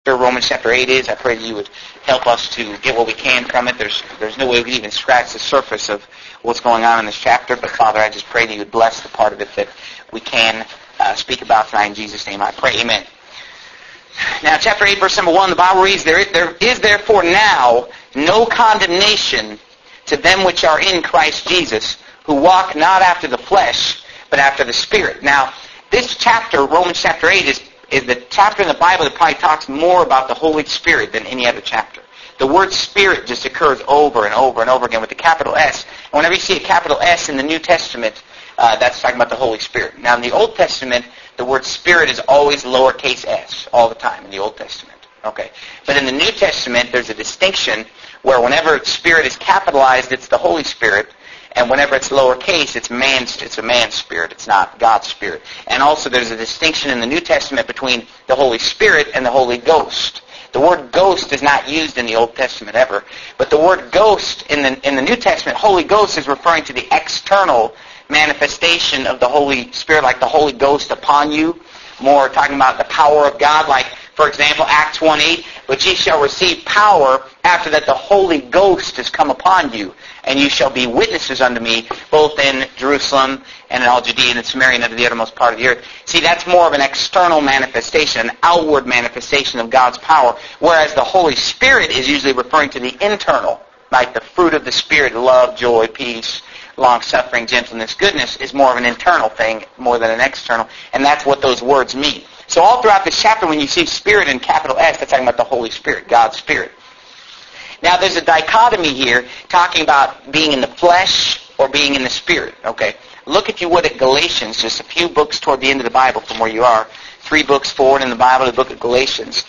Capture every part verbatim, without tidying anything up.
Romans chapter eight is. I pray that you would help us to get what we can from it. There's there's no way we can even scratch the surface of what's going on in this chapter. But Father, I just pray that you would bless the part of it that we can uh, speak about tonight. In Jesus' name I pray. Amen. Now, chapter eight, verse number one, the Bible reads, There, there is therefore now no condemnation to them which are in Christ Jesus, who walk not after the flesh, but after the Spirit. Now, this chapter, Romans chapter eight, is is the chapter in the Bible that probably talks more about the Holy Spirit than any other chapter. The word Spirit just occurs over and over and over again with the capital S. And whenever you see a capital S in the New Testament, uh, that's talking about the Holy Spirit. Now, in the Old Testament, the word Spirit is always lowercase s, all the time in the Old Testament. Okay. But in the New Testament, there's a distinction where whenever Spirit is capitalized, it's the Holy Spirit. And whenever it's lowercase, it's man's, it's a man's spirit. It's not God's Spirit. And also there's a distinction in the New Testament between the Holy Spirit and the Holy Ghost. The word ghost is not used in the Old Testament ever. But the word ghost in the, in the New Testament, Holy Ghost is referring to the external manifestation of the Holy Spirit, like the Holy Ghost upon you. More talking about the power of God, like, for example, Acts one eight, But ye shall receive power after that the Holy Ghost has come upon you, and you shall be witnesses unto me, both in Jerusalem and in all Judea and Samaria and unto the uttermost part of the earth. See, that's more of an external manifestation, an outward manifestation of God's power, whereas the Holy Spirit is usually referring to the internal, like the fruit of the Spirit, love, joy, peace, long-suffering, gentleness, goodness, is more of an internal thing more than an external, and that's what those words mean. So all throughout this chapter, when you see Spirit in capital S, that's talking about the Holy Spirit, God's Spirit. Now, there's a dichotomy here talking about being in the flesh or being in the Spirit. Okay, look, if you would, at Galatians, just a few books toward the end of the Bible from where you are. Three books forward in the Bible, the book of Galatians.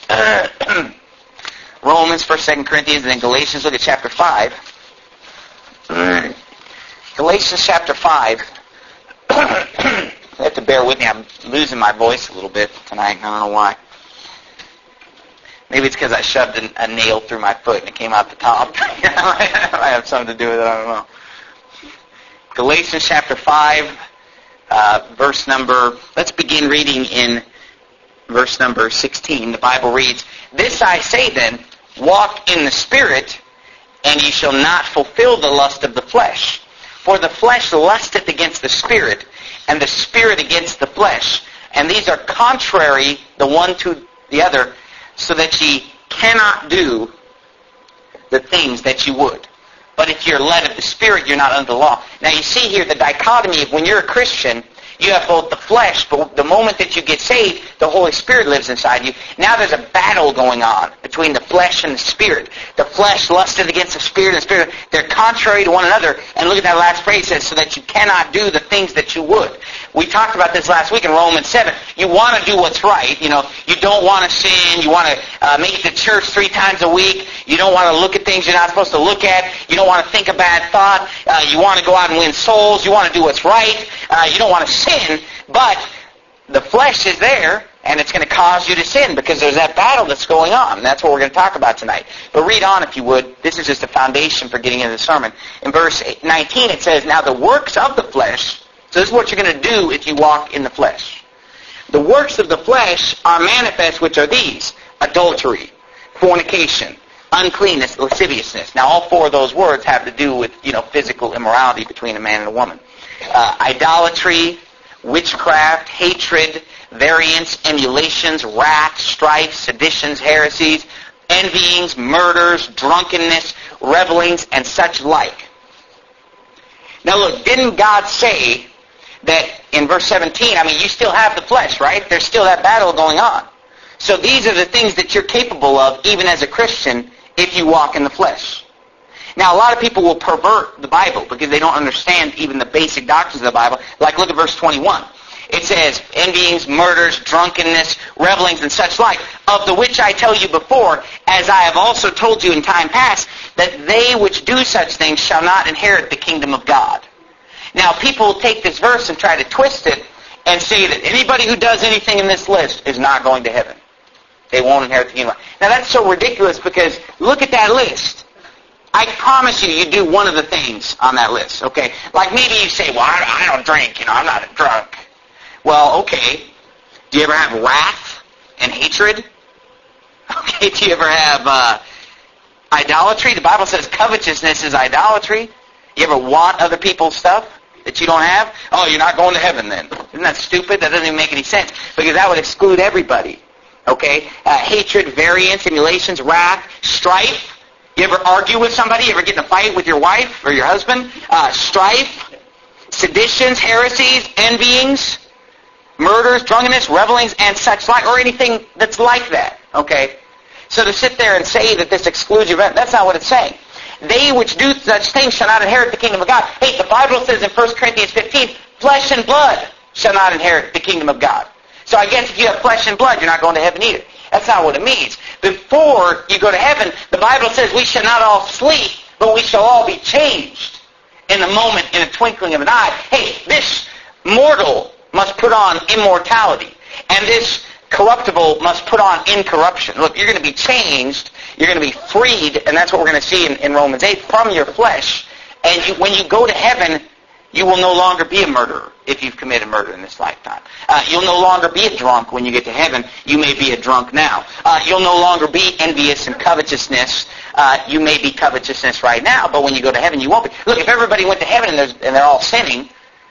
Romans, First, Second Corinthians, and then Galatians. Look at chapter five. Galatians chapter five. You have to bear with me. I'm losing my voice a little bit tonight. I don't know why. Maybe it's because I shoved a, a nail through my foot and it came out the top. I might have something to do with it. I don't know. Galatians chapter five, uh, verse number, let's begin reading in verse number sixteen. The Bible reads, This I say then, walk in the Spirit, and ye shall not fulfill the lust of the flesh. For the flesh lusteth against the Spirit, and the Spirit against the flesh. And these are contrary the one to the other, so that ye cannot do the things that you would. But if you're led of the Spirit, you're not under the law. Now you see here the dichotomy of when you're a Christian, you have both the flesh, but the moment that you get saved, the Holy Spirit lives inside you. Now there's a battle going on between the flesh and the Spirit. The flesh lusted against the Spirit, and the Spirit, they're contrary to one another. And look at that last phrase, it says, so that you cannot do the things that you would. We talked about this last week in Romans seven. You want to do what's right. You know, you don't want to sin. You want to uh, make it to church three times a week. You don't want to look at things you're not supposed to look at. You don't want to think a bad thought. Uh, you want to go out and win souls. You want to do what's right. Uh, you don't want to sin. But the flesh is there, and it's going to cause you to sin because there's that battle that's going on. And that's what we're going to talk about tonight. But read on, if you would. This is just a foundation for getting into the sermon. In verse nineteen, it says, Now the works of the flesh, so this is what you're going to do if you walk in the flesh. The works of the flesh are manifest, which are these: adultery, fornication, uncleanness, lasciviousness. Now all four of those words have to do with, you know, physical immorality between a man and a woman. Uh, idolatry, witchcraft, hatred, variance, emulations, wrath, strife, seditions, heresies, envyings, murders, drunkenness, revelings, and such like. Now look, didn't God say that in verse seventeen, I mean, you still have the flesh, right? There's still that battle going on. So these are the things that you're capable of, even as a Christian, if you walk in the flesh. Now, a lot of people will pervert the Bible because they don't understand even the basic doctrines of the Bible. Like, look at verse twenty-one. It says, envyings, murders, drunkenness, revelings, and such like, of the which I tell you before, as I have also told you in time past, that they which do such things shall not inherit the kingdom of God. Now, people will take this verse and try to twist it and say that anybody who does anything in this list is not going to heaven. They won't inherit the kingdom. Now, that's so ridiculous because look at that list. I promise you, you do one of the things on that list, okay? Like maybe you say, well, I, I don't drink, you know, I'm not a drunk. Well, okay. Do you ever have wrath and hatred? Okay, do you ever have uh, idolatry? The Bible says covetousness is idolatry. You ever want other people's stuff that you don't have? Oh, you're not going to heaven then. Isn't that stupid? That doesn't even make any sense, because that would exclude everybody. Okay? Uh, hatred, variance, emulations, wrath, strife. You ever argue with somebody? You ever get in a fight with your wife or your husband? Uh, strife, seditions, heresies, envyings, murders, drunkenness, revelings, and such like, or anything that's like that. Okay? So to sit there and say that this excludes you, that's not what it's saying. They which do such things shall not inherit the kingdom of God. Hey, the Bible says in First Corinthians fifteen, flesh and blood shall not inherit the kingdom of God. So I guess if you have flesh and blood, you're not going to heaven either. That's not what it means. Before you go to heaven, the Bible says we shall not all sleep, but we shall all be changed in a moment, in a twinkling of an eye. Hey, this mortal must put on immortality, and this corruptible must put on incorruption. Look, you're going to be changed. You're going to be freed, and that's what we're going to see in, in Romans eight, from your flesh. And you, when you go to heaven, you will no longer be a murderer if you've committed murder in this lifetime. Uh, you'll no longer be a drunk when you get to heaven. You may be a drunk now. Uh, you'll no longer be envious and covetousness. Uh, you may be covetousness right now, but when you go to heaven, you won't be. Look, if everybody went to heaven and, there's, and they're all sinning,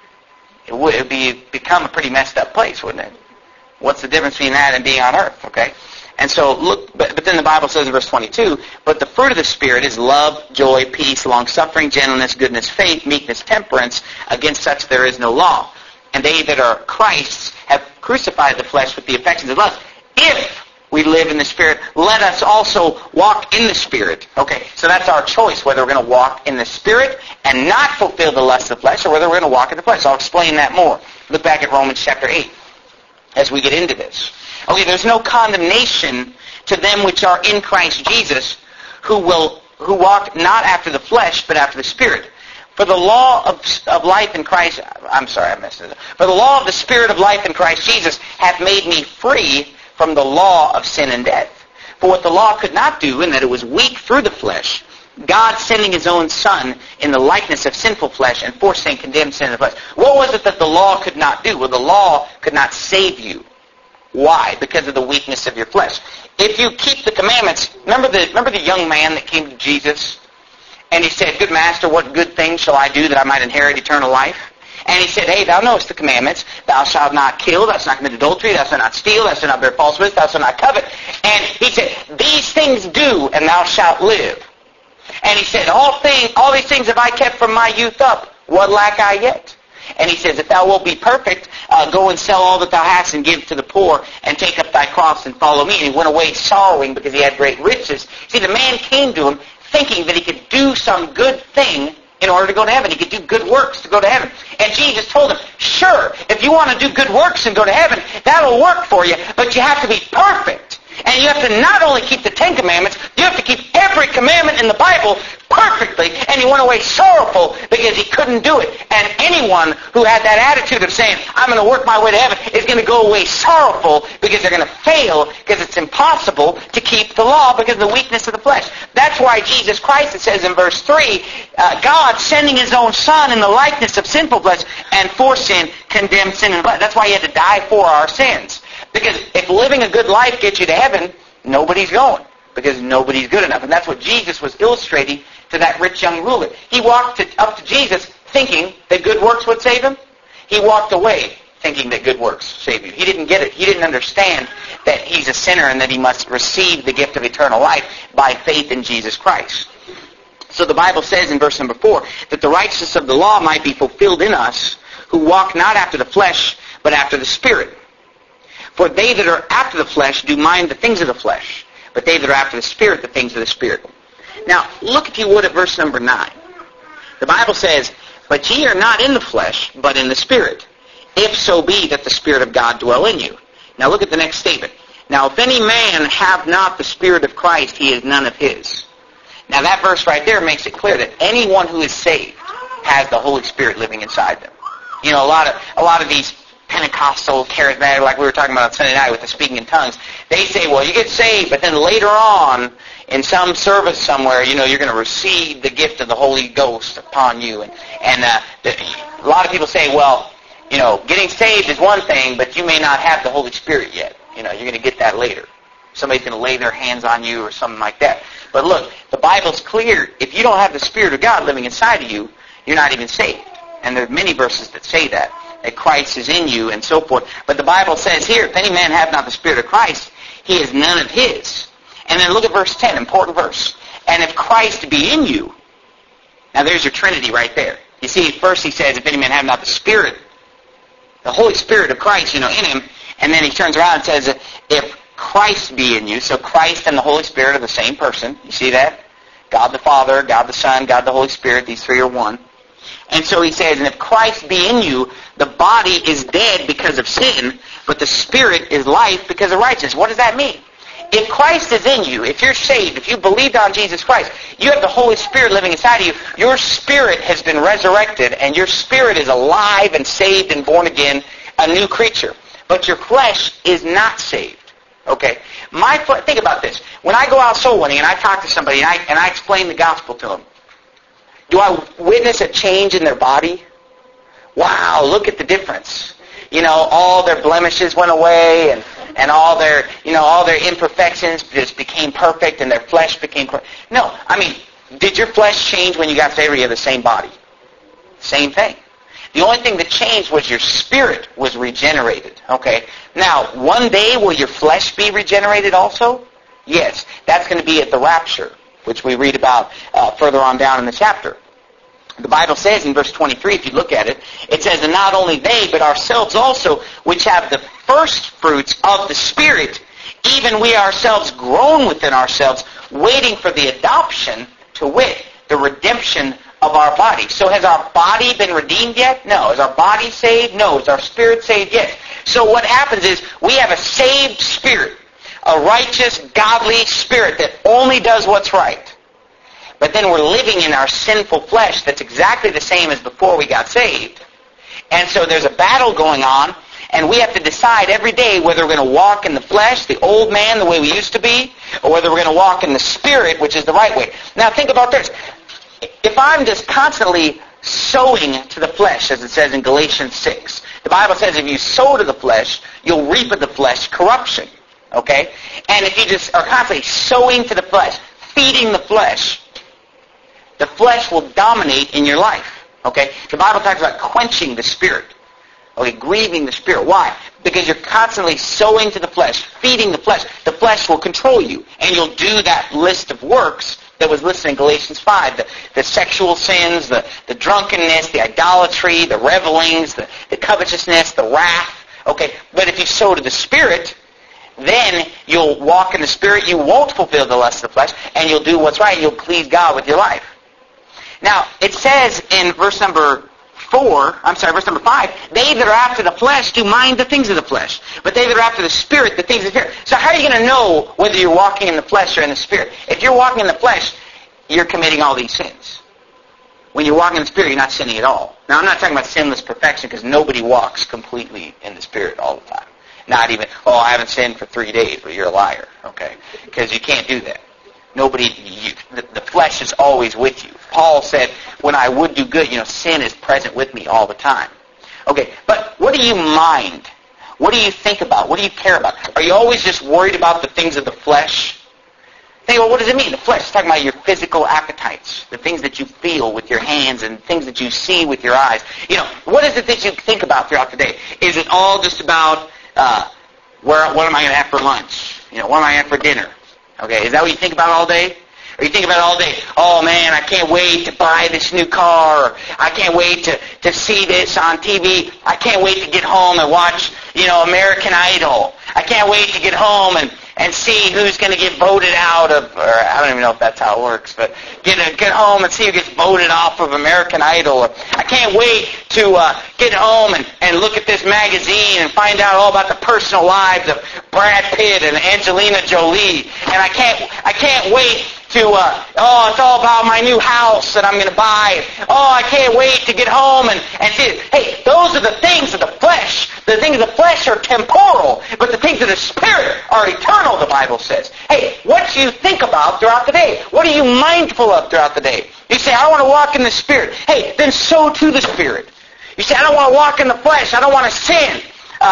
it would it'd be become a pretty messed up place, wouldn't it? What's the difference between that and being on earth, okay? And so, look, but, but then the Bible says in verse twenty-two, but the fruit of the Spirit is love, joy, peace, long-suffering, gentleness, goodness, faith, meekness, temperance. Against such there is no law. And they that are Christ's have crucified the flesh with the affections of lust. If we live in the Spirit, let us also walk in the Spirit. Okay, so that's our choice, whether we're going to walk in the Spirit and not fulfill the lust of the flesh, or whether we're going to walk in the flesh. I'll explain that more. Look back at Romans chapter eight as we get into this. Okay, there's no condemnation to them which are in Christ Jesus, who will who walk not after the flesh, but after the Spirit. For the law of, of life in Christ, I'm sorry, I messed it up. For the law of the Spirit of life in Christ Jesus hath made me free from the law of sin and death. For what the law could not do, in that it was weak through the flesh, God sending His own Son in the likeness of sinful flesh and for sin condemned sin in the flesh. What was it that the law could not do? Well, the law could not save you. Why? Because of the weakness of your flesh. If you keep the commandments, remember the remember the young man that came to Jesus, and he said, "Good master, what good thing shall I do that I might inherit eternal life?" And he said, "Hey, thou knowest the commandments. Thou shalt not kill, thou shalt not commit adultery, thou shalt not steal, thou shalt not bear false witness, thou shalt not covet." And he said, "These things do, and thou shalt live." And he said, all thing, all these things have I kept from my youth up. What lack I yet? And he says, if thou wilt be perfect, uh, go and sell all that thou hast and give to the poor, and take up thy cross and follow me. And he went away sorrowing because he had great riches. See, the man came to him thinking that he could do some good thing in order to go to heaven. He could do good works to go to heaven. And Jesus told him, sure, if you want to do good works and go to heaven, that'll work for you, but you have to be perfect. And you have to not only keep the Ten Commandments, you have to keep every commandment in the Bible perfectly. And he went away sorrowful because he couldn't do it. And anyone who had that attitude of saying, I'm going to work my way to heaven, is going to go away sorrowful because they're going to fail, because it's impossible to keep the law because of the weakness of the flesh. That's why Jesus Christ, it says in verse three, uh, God sending His own Son in the likeness of sinful flesh and for sin condemned sin and blood. That's why He had to die for our sins. Because if living a good life gets you to heaven, nobody's going. Because nobody's good enough. And that's what Jesus was illustrating to that rich young ruler. He walked to, up to Jesus thinking that good works would save him. He walked away thinking that good works save you. He didn't get it. He didn't understand that he's a sinner and that he must receive the gift of eternal life by faith in Jesus Christ. So the Bible says in verse number four, that the righteousness of the law might be fulfilled in us, who walk not after the flesh, but after the Spirit. For they that are after the flesh do mind the things of the flesh, but they that are after the Spirit, the things of the Spirit. Now, look if you would at verse number nine. The Bible says, but ye are not in the flesh, but in the Spirit, if so be that the Spirit of God dwell in you. Now look at the next statement. Now if any man have not the Spirit of Christ, he is none of his. Now that verse right there makes it clear that anyone who is saved has the Holy Spirit living inside them. You know, a lot of a lot of these Pentecostal, charismatic, like we were talking about on Sunday night with the speaking in tongues, they say, well, you get saved, but then later on, in some service somewhere, you know, you're going to receive the gift of the Holy Ghost upon you. And, and uh, the, a lot of people say, well, you know, getting saved is one thing, but you may not have the Holy Spirit yet. You know, you're going to get that later. somebody's going to lay their hands on you or something like that. But look, the Bible's clear. If you don't have the Spirit of God living inside of you, you're not even saved. And there are many verses that say that, that Christ is in you and so forth. But the Bible says here, if any man have not the Spirit of Christ, he is none of his. And then look at verse ten, important verse. And if Christ be in you, now there's your Trinity right there. You see, first he says, if any man have not the Spirit, the Holy Spirit of Christ, you know, in him. And then he turns around and says, if Christ be in you, so Christ and the Holy Spirit are the same person. You see that? God the Father, God the Son, God the Holy Spirit, these three are one. And so he says, and if Christ be in you, the body is dead because of sin, but the Spirit is life because of righteousness. What does that mean? If Christ is in you, if you're saved, if you believed on Jesus Christ, you have the Holy Spirit living inside of you. Your spirit has been resurrected, and your spirit is alive and saved and born again, a new creature. But your flesh is not saved. Okay? My think about this. When I go out soul winning and I talk to somebody and I, and I explain the gospel to them, do I witness a change in their body? Wow, look at the difference. You know, all their blemishes went away, and, and all their, you know, all their imperfections just became perfect, and their flesh became correct. No, I mean, did your flesh change when you got saved, or you have the same body? Same thing. The only thing that changed was your spirit was regenerated. Okay? Now, one day will your flesh be regenerated also? Yes. That's going to be at the rapture, which we read about uh, further on down in the chapter. The Bible says in verse twenty-three, if you look at it, it says, and not only they, but ourselves also, which have the first fruits of the Spirit, even we ourselves groan within ourselves, waiting for the adoption, to wit, the redemption of our body. So has our body been redeemed yet? No. Is our body saved? No. Is our spirit saved? Yes. So what happens is we have a saved spirit, a righteous, godly spirit that only does what's right. But then we're living in our sinful flesh that's exactly the same as before we got saved. And so there's a battle going on, and we have to decide every day whether we're going to walk in the flesh, the old man, the way we used to be, or whether we're going to walk in the Spirit, which is the right way. Now think about this. If I'm just constantly sowing to the flesh, as it says in Galatians six, the Bible says if you sow to the flesh, you'll reap of the flesh corruption. Okay? And if you just are constantly sowing to the flesh, feeding the flesh, the flesh will dominate in your life. Okay? The Bible talks about quenching the Spirit. Okay, grieving the Spirit. Why? Because you're constantly sowing to the flesh, feeding the flesh. The flesh will control you, and you'll do that list of works that was listed in Galatians five. The, the sexual sins, the, the drunkenness, the idolatry, the revelings, the, the covetousness, the wrath. Okay, but if you sow to the Spirit, then you'll walk in the Spirit. You won't fulfill the lust of the flesh, and you'll do what's right. You'll please God with your life. Now, it says in verse number four, I'm sorry, verse number five, they that are after the flesh do mind the things of the flesh, but they that are after the Spirit, the things of the Spirit. So how are you going to know whether you're walking in the flesh or in the Spirit? If you're walking in the flesh, you're committing all these sins. When you're walking in the Spirit, you're not sinning at all. Now, I'm not talking about sinless perfection, because nobody walks completely in the Spirit all the time. Not even, oh, I haven't sinned for three days, but you're a liar, okay? Because you can't do that. Nobody, you, the, the flesh is always with you. Paul said, when I would do good, you know, sin is present with me all the time. Okay, but what do you mind? What do you think about? What do you care about? Are you always just worried about the things of the flesh? Think about, what does it mean? The flesh is talking about your physical appetites, the things that you feel with your hands and things that you see with your eyes. You know, what is it that you think about throughout the day? Is it all just about, uh, where, what am I going to have for lunch? You know, what am I going to have for dinner? Okay, is that what you think about all day? Or you think about it all day, oh man, I can't wait to buy this new car, or I can't wait to, to see this on T V, I can't wait to get home and watch, you know, American Idol. I can't wait to get home and, and see who's going to get voted out of, or I don't even know if that's how it works, but get a, get home and see who gets voted off of American Idol. Or I can't wait to uh, get home and, and look at this magazine and find out all about the personal lives of Brad Pitt and Angelina Jolie. And I can't, I can't wait to, uh, oh, it's all about my new house that I'm going to buy. Oh, I can't wait to get home and, and see it. Hey, those are the things of the flesh. The things of the flesh are temporal, but the things of the Spirit are eternal, the Bible says. Hey, what do you think about throughout the day? What are you mindful of throughout the day? You say, I want to walk in the Spirit. Hey, then sow to the Spirit. You say, I don't want to walk in the flesh. I don't want to sin. Uh,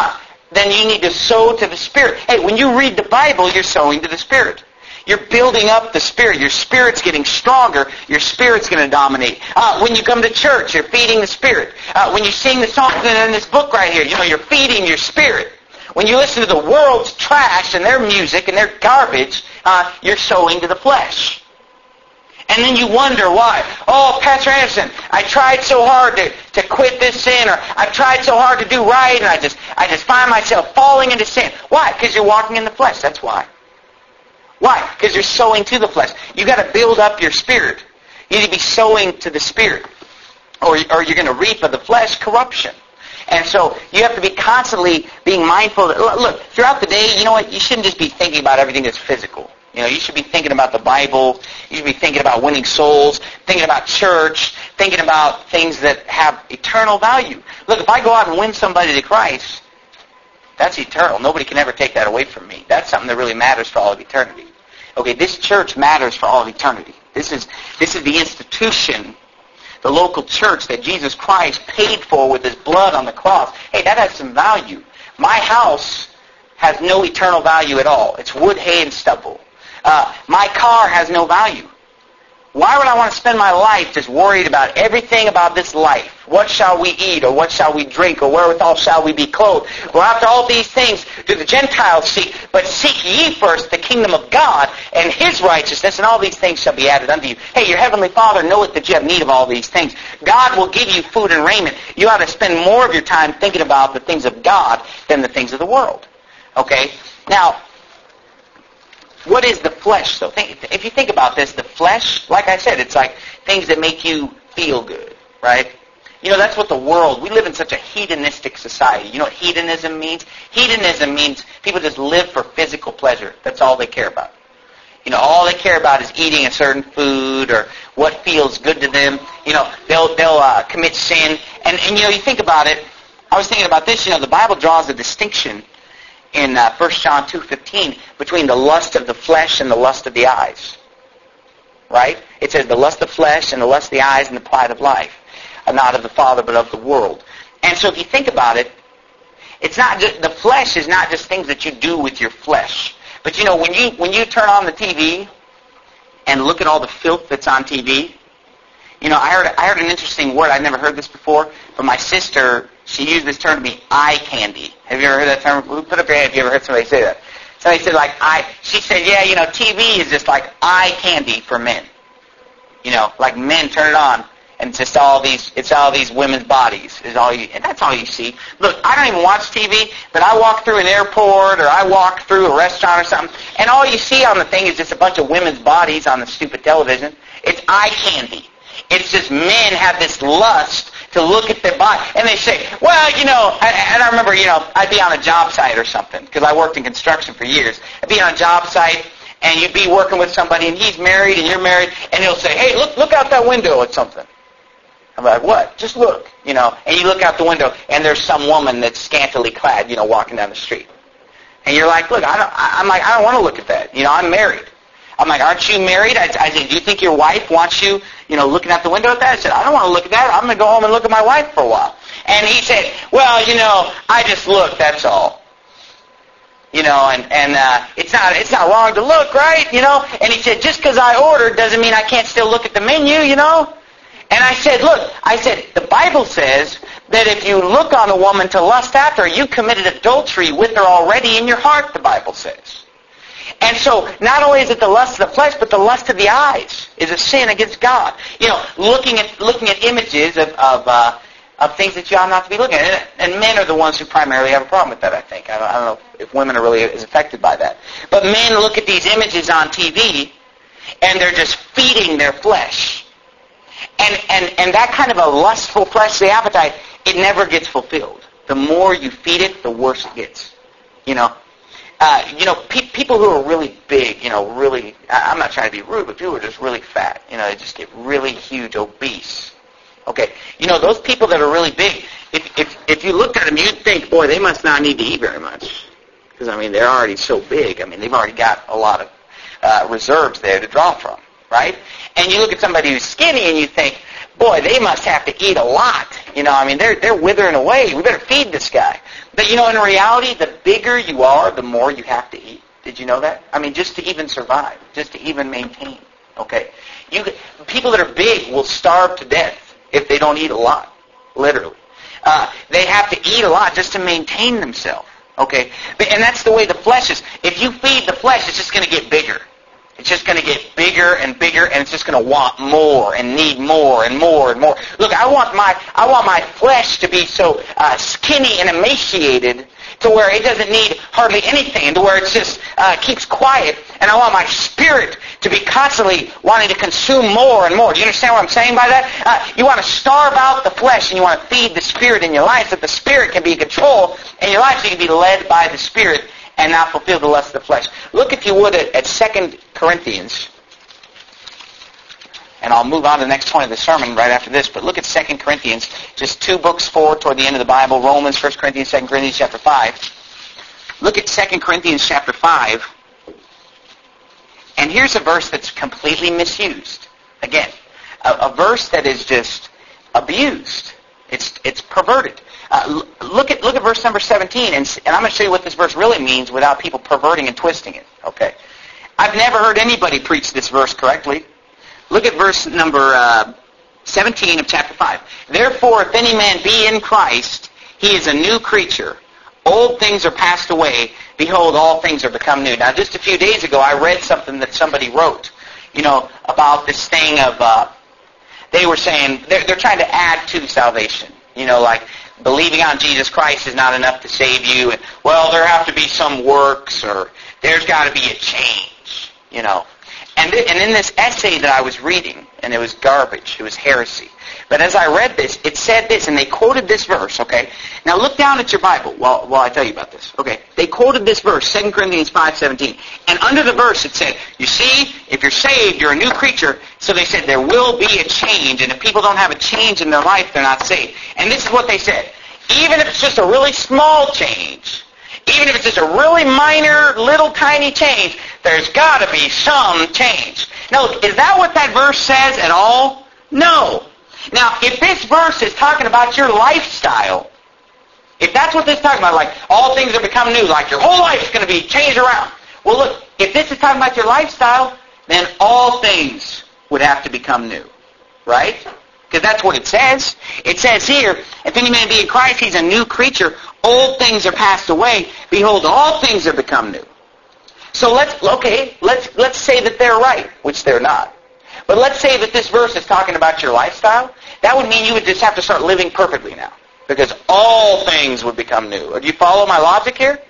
then you need to sow to the Spirit. Hey, when you read the Bible, you're sowing to the Spirit. You're building up the Spirit. Your Spirit's getting stronger. Your Spirit's going to dominate. Uh, when you come to church, you're feeding the Spirit. Uh, when you sing the songs in this book right here, you know, you're feeding your Spirit. When you listen to the world's trash and their music and their garbage, uh, you're sowing to the flesh. And then you wonder why. Oh, Pastor Anderson, I tried so hard to, to quit this sin, or I've tried so hard to do right, and I just I just find myself falling into sin. Why? Because you're walking in the flesh. That's why. Why? Because you're sowing to the flesh. You've got to build up your spirit. You need to be sowing to the Spirit, or, or you're going to reap of the flesh corruption. And so you have to be constantly being mindful that, look, throughout the day, you know what, you shouldn't just be thinking about everything that's physical. You know, you should be thinking about the Bible. You should be thinking about winning souls, thinking about church, thinking about things that have eternal value. Look, if I go out and win somebody to Christ, that's eternal. Nobody can ever take that away from me. That's something that really matters for all of eternity. Okay, this church matters for all of eternity. This is this is the institution, the local church that Jesus Christ paid for with His blood on the cross. Hey, that has some value. My house has no eternal value at all. It's wood, hay, and stubble. Uh, my car has no value. Why would I want to spend my life just worried about everything about this life? What shall we eat, or what shall we drink, or wherewithal shall we be clothed? Well, after all these things do the Gentiles seek, but seek ye first the kingdom of God and His righteousness, and all these things shall be added unto you. Hey, your heavenly Father knoweth that you have need of all these things. God will give you food and raiment. You ought to spend more of your time thinking about the things of God than the things of the world. Okay? Now, what is the flesh, though? Think, if you think about this, the flesh, like I said, it's like things that make you feel good, right? You know, that's what the world, we live in such a hedonistic society. You know what hedonism means? Hedonism means people just live for physical pleasure. That's all they care about. You know, all they care about is eating a certain food or what feels good to them. You know, they'll they'll uh, commit sin. And, and, you know, you think about it, I was thinking about this, you know, the Bible draws a distinction in uh, First John two fifteen between the lust of the flesh and the lust of the eyes. Right? It says the lust of flesh and the lust of the eyes and the pride of life are not of the Father but of the world. And so if you think about it, it's not just, the flesh is not just things that you do with your flesh. But you know, when you when you turn on the T V and look at all the filth that's on T V, you know, I heard I heard an interesting word. I'd never heard this before, but my sister, she used this term to be eye candy. Have you ever heard that term? Put up your hand if you ever heard somebody say that. Somebody said, like, I, she said, yeah, you know, T V is just like eye candy for men. You know, like men turn it on, and it's just all these, it's all these women's bodies is all you, and that's all you see. Look, I don't even watch T V, but I walk through an airport or I walk through a restaurant or something, and all you see on the thing is just a bunch of women's bodies on the stupid television. It's eye candy. It's just men have this lust to look at their body. And they say, well, you know, and I remember, you know, I'd be on a job site or something, because I worked in construction for years. I'd be on a job site, and you'd be working with somebody, and he's married, and you're married, and he'll say, hey, look look out that window at something. I'm like, what? Just look, you know. And you look out the window, and there's some woman that's scantily clad, you know, walking down the street. And you're like, look, I don't, I'm like, I don't want to look at that. You know, I'm married. I'm like, aren't you married? I, I said, do you think your wife wants you, you know, looking out the window at that? I said, I don't want to look at that. I'm going to go home and look at my wife for a while. And he said, well, you know, I just look, that's all. You know, and, and uh, it's not it's not wrong to look, right? You know? And he said, just because I ordered doesn't mean I can't still look at the menu, you know? And I said, look, I said, the Bible says that if you look on a woman to lust after her, you committed adultery with her already in your heart, the Bible says. And so, not only is it the lust of the flesh, but the lust of the eyes is a sin against God. You know, looking at looking at images of of, uh, of things that you ought not to be looking at. And, and men are the ones who primarily have a problem with that, I think. I don't, I don't know if women are really as affected by that. But men look at these images on T V, and they're just feeding their flesh. And, and, and that kind of a lustful fleshly appetite, it never gets fulfilled. The more you feed it, the worse it gets. You know? Uh, you know, pe- people who are really big, you know, really, I'm not trying to be rude, but people are just really fat. You know, they just get really huge, obese. Okay, you know, those people that are really big, if if, if you looked at them, you'd think, boy, they must not need to eat very much. Because, I mean, they're already so big. I mean, they've already got a lot of uh, reserves there to draw from, right? And you look at somebody who's skinny and you think, boy, they must have to eat a lot. You know, I mean, they're they're withering away. We better feed this guy. But, you know, in reality, the bigger you are, the more you have to eat. Did you know that? I mean, just to even survive, just to even maintain. Okay? You people that are big will starve to death if they don't eat a lot, literally. Uh, they have to eat a lot just to maintain themselves. Okay? And that's the way the flesh is. If you feed the flesh, it's just going to get bigger. It's just going to get bigger and bigger, and it's just going to want more and need more and more and more. Look, I want my I want my flesh to be so uh, skinny and emaciated to where it doesn't need hardly anything, to where it just uh, keeps quiet. And I want my spirit to be constantly wanting to consume more and more. Do you understand what I'm saying by that? Uh, you want to starve out the flesh, and you want to feed the spirit in your life, so that the spirit can be in control in your life, so you can be led by the spirit and not fulfill the lust of the flesh. Look, if you would, at, at Second Corinthians. And I'll move on to the next point of the sermon right after this. But look at Second Corinthians, just two books forward toward the end of the Bible, Romans, First Corinthians, Second Corinthians chapter five. Look at Second Corinthians chapter five. And here's a verse that's completely misused. Again, a, a verse that is just abused. It's it's perverted. Uh, look at look at verse number seventeen, and, and I'm going to show you what this verse really means without people perverting and twisting it. Okay, I've never heard anybody preach this verse correctly. Look at verse number uh, seventeen of chapter five. Therefore, if any man be in Christ, he is a new creature. Old things are passed away. Behold, all things are become new. Now, just a few days ago, I read something that somebody wrote, you know, about this thing of, uh, they were saying, they're, they're trying to add to salvation. You know, like, believing on Jesus Christ is not enough to save you. And, well, there have to be some works, or there's got to be a change, you know. And, th- and in this essay that I was reading, and it was garbage, it was heresy. But as I read this, it said this, and they quoted this verse, okay? Now look down at your Bible while, while I tell you about this, okay? They quoted this verse, Second Corinthians five seventeen. And under the verse it said, you see, if you're saved, you're a new creature. So they said there will be a change, and if people don't have a change in their life, they're not saved. And this is what they said. Even if it's just a really small change, even if it's just a really minor, little tiny change, there's got to be some change. Now look, is that what that verse says at all? No. Now, if this verse is talking about your lifestyle, if that's what this is talking about, like all things are become new, like your whole life is going to be changed around. Well, look, if this is talking about your lifestyle, then all things would have to become new, right? Because that's what it says. It says here, if any man be in Christ, he's a new creature. Old things are passed away. Behold, all things are become new. So let's, okay, let's let's say that they're right, which they're not. But let's say that this verse is talking about your lifestyle. That would mean you would just have to start living perfectly now, because all things would become new. Do you follow my logic here?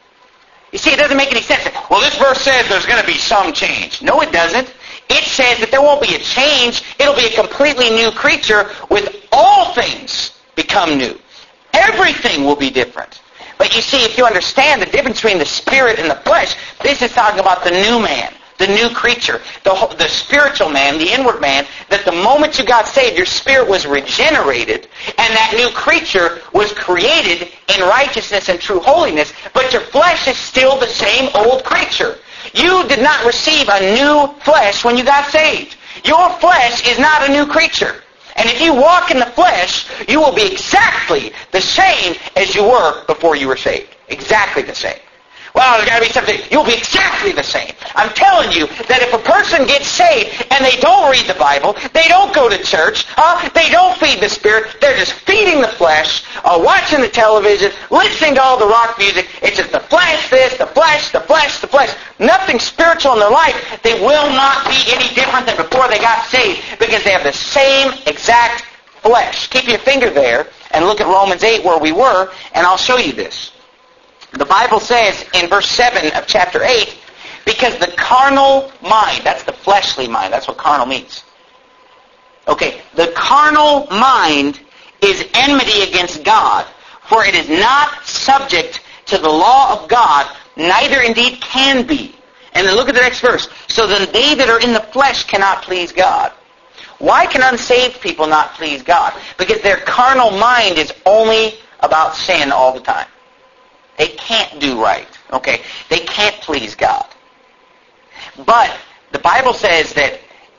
You see, it doesn't make any sense. Well, this verse says there's going to be some change. No, it doesn't. It says that there won't be a change. It'll be a completely new creature with all things become new. Everything will be different. But you see, if you understand the difference between the spirit and the flesh, this is talking about the new man, the new creature, the, the spiritual man, the inward man, that the moment you got saved, your spirit was regenerated, and that new creature was created in righteousness and true holiness, but your flesh is still the same old creature. You did not receive a new flesh when you got saved. Your flesh is not a new creature. And if you walk in the flesh, you will be exactly the same as you were before you were saved. Exactly the same. Well, there's got to be something. You'll be exactly the same. I'm telling you that if a person gets saved and they don't read the Bible, they don't go to church, uh, they don't feed the Spirit, they're just feeding the flesh, uh, watching the television, listening to all the rock music. It's just the flesh this, the flesh, the flesh, the flesh. Nothing spiritual in their life. They will not be any different than before they got saved, because they have the same exact flesh. Keep your finger there and look at Romans eight where we were, and I'll show you this. The Bible says in verse seven of chapter eight, because the carnal mind, that's the fleshly mind, that's what carnal means. Okay, the carnal mind is enmity against God, for it is not subject to the law of God, neither indeed can be. And then look at the next verse. So then they that are in the flesh cannot please God. Why can unsaved people not please God? Because their carnal mind is only about sin all the time. They can't do right, okay? They can't please God. But the Bible says that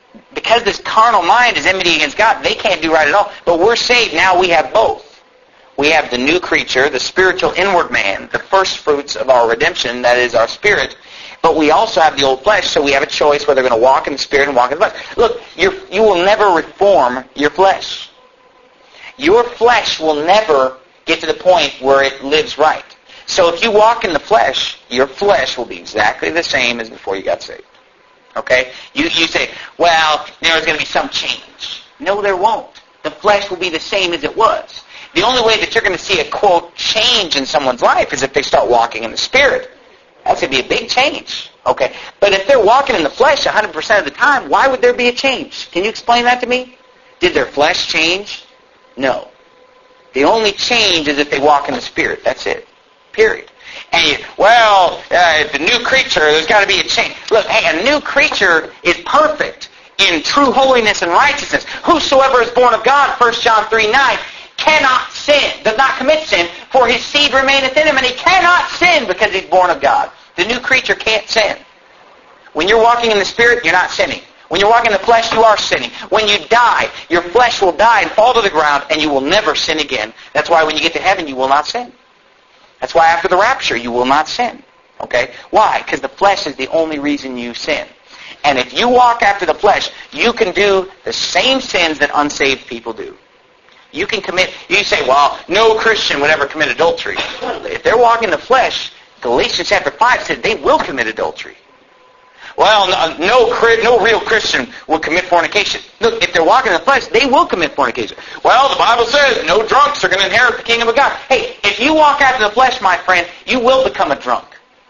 because this carnal mind is enmity against God, they can't do right at all. But we're saved. Now we have both. We have the new creature, the spiritual inward man, the first fruits of our redemption, that is our spirit. But we also have the old flesh, so we have a choice whether we're going to walk in the spirit and walk in the flesh. Look, you're, you will never reform your flesh. Your flesh will never get to the point where it lives right. So if you walk in the flesh, your flesh will be exactly the same as before you got saved. Okay? You, you say, well, there's going to be some change. No, there won't. The flesh will be the same as it was. The only way that you're going to see a, quote, change in someone's life is if they start walking in the Spirit. That's going to be a big change. Okay? But if they're walking in the flesh one hundred percent of the time, why would there be a change? Can you explain that to me? Did their flesh change? No. The only change is if they walk in the Spirit. That's it. Period. And you, well, uh, the new creature, there's got to be a change. Look, hey, a new creature is perfect in true holiness and righteousness. Whosoever is born of God, First John three nine, cannot sin, does not commit sin, for his seed remaineth in him, and he cannot sin because he's born of God. The new creature can't sin. When you're walking in the Spirit, you're not sinning. When you're walking in the flesh, you are sinning. When you die, your flesh will die and fall to the ground, and you will never sin again. That's why when you get to heaven, you will not sin. That's why after the rapture, you will not sin. Okay? Why? Because the flesh is the only reason you sin. And if you walk after the flesh, you can do the same sins that unsaved people do. You can commit, you say, well, no Christian would ever commit adultery. If they're walking the flesh, Galatians chapter five said they will commit adultery. Well, no, no, no real Christian will commit fornication. Look, if they're walking in the flesh, they will commit fornication. Well, the Bible says no drunks are going to inherit the kingdom of God. Hey, if you walk after the flesh, my friend, you will become a drunk.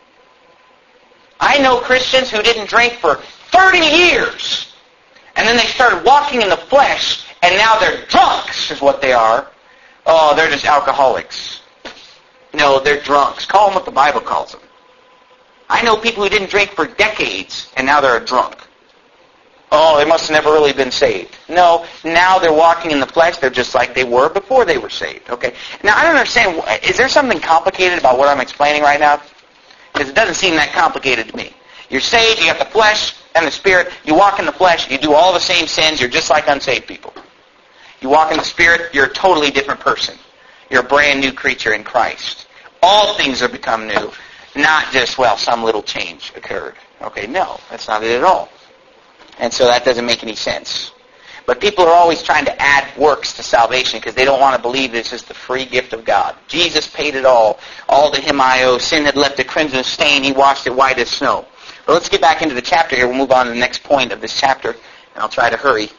I know Christians who didn't drink for thirty years, and then they started walking in the flesh, and now they're drunks, is what they are. Oh, they're just alcoholics. No, they're drunks. Call them what the Bible calls them. I know people who didn't drink for decades, and now they're a drunk. Oh, they must have never really been saved. No, now they're walking in the flesh. They're just like they were before they were saved. Okay. Now, I don't understand. Is there something complicated about what I'm explaining right now? Because it doesn't seem that complicated to me. You're saved, you have the flesh and the Spirit. You walk in the flesh, you do all the same sins. You're just like unsaved people. You walk in the Spirit, you're a totally different person. You're a brand new creature in Christ. All things are become new. Not just, well, some little change occurred. Okay, no, that's not it at all. And so that doesn't make any sense. But people are always trying to add works to salvation because they don't want to believe this is the free gift of God. Jesus paid it all. All to him I owe. Sin had left a crimson stain. He washed it white as snow. But let's get back into the chapter here. We'll move on to the next point of this chapter, and I'll try to hurry.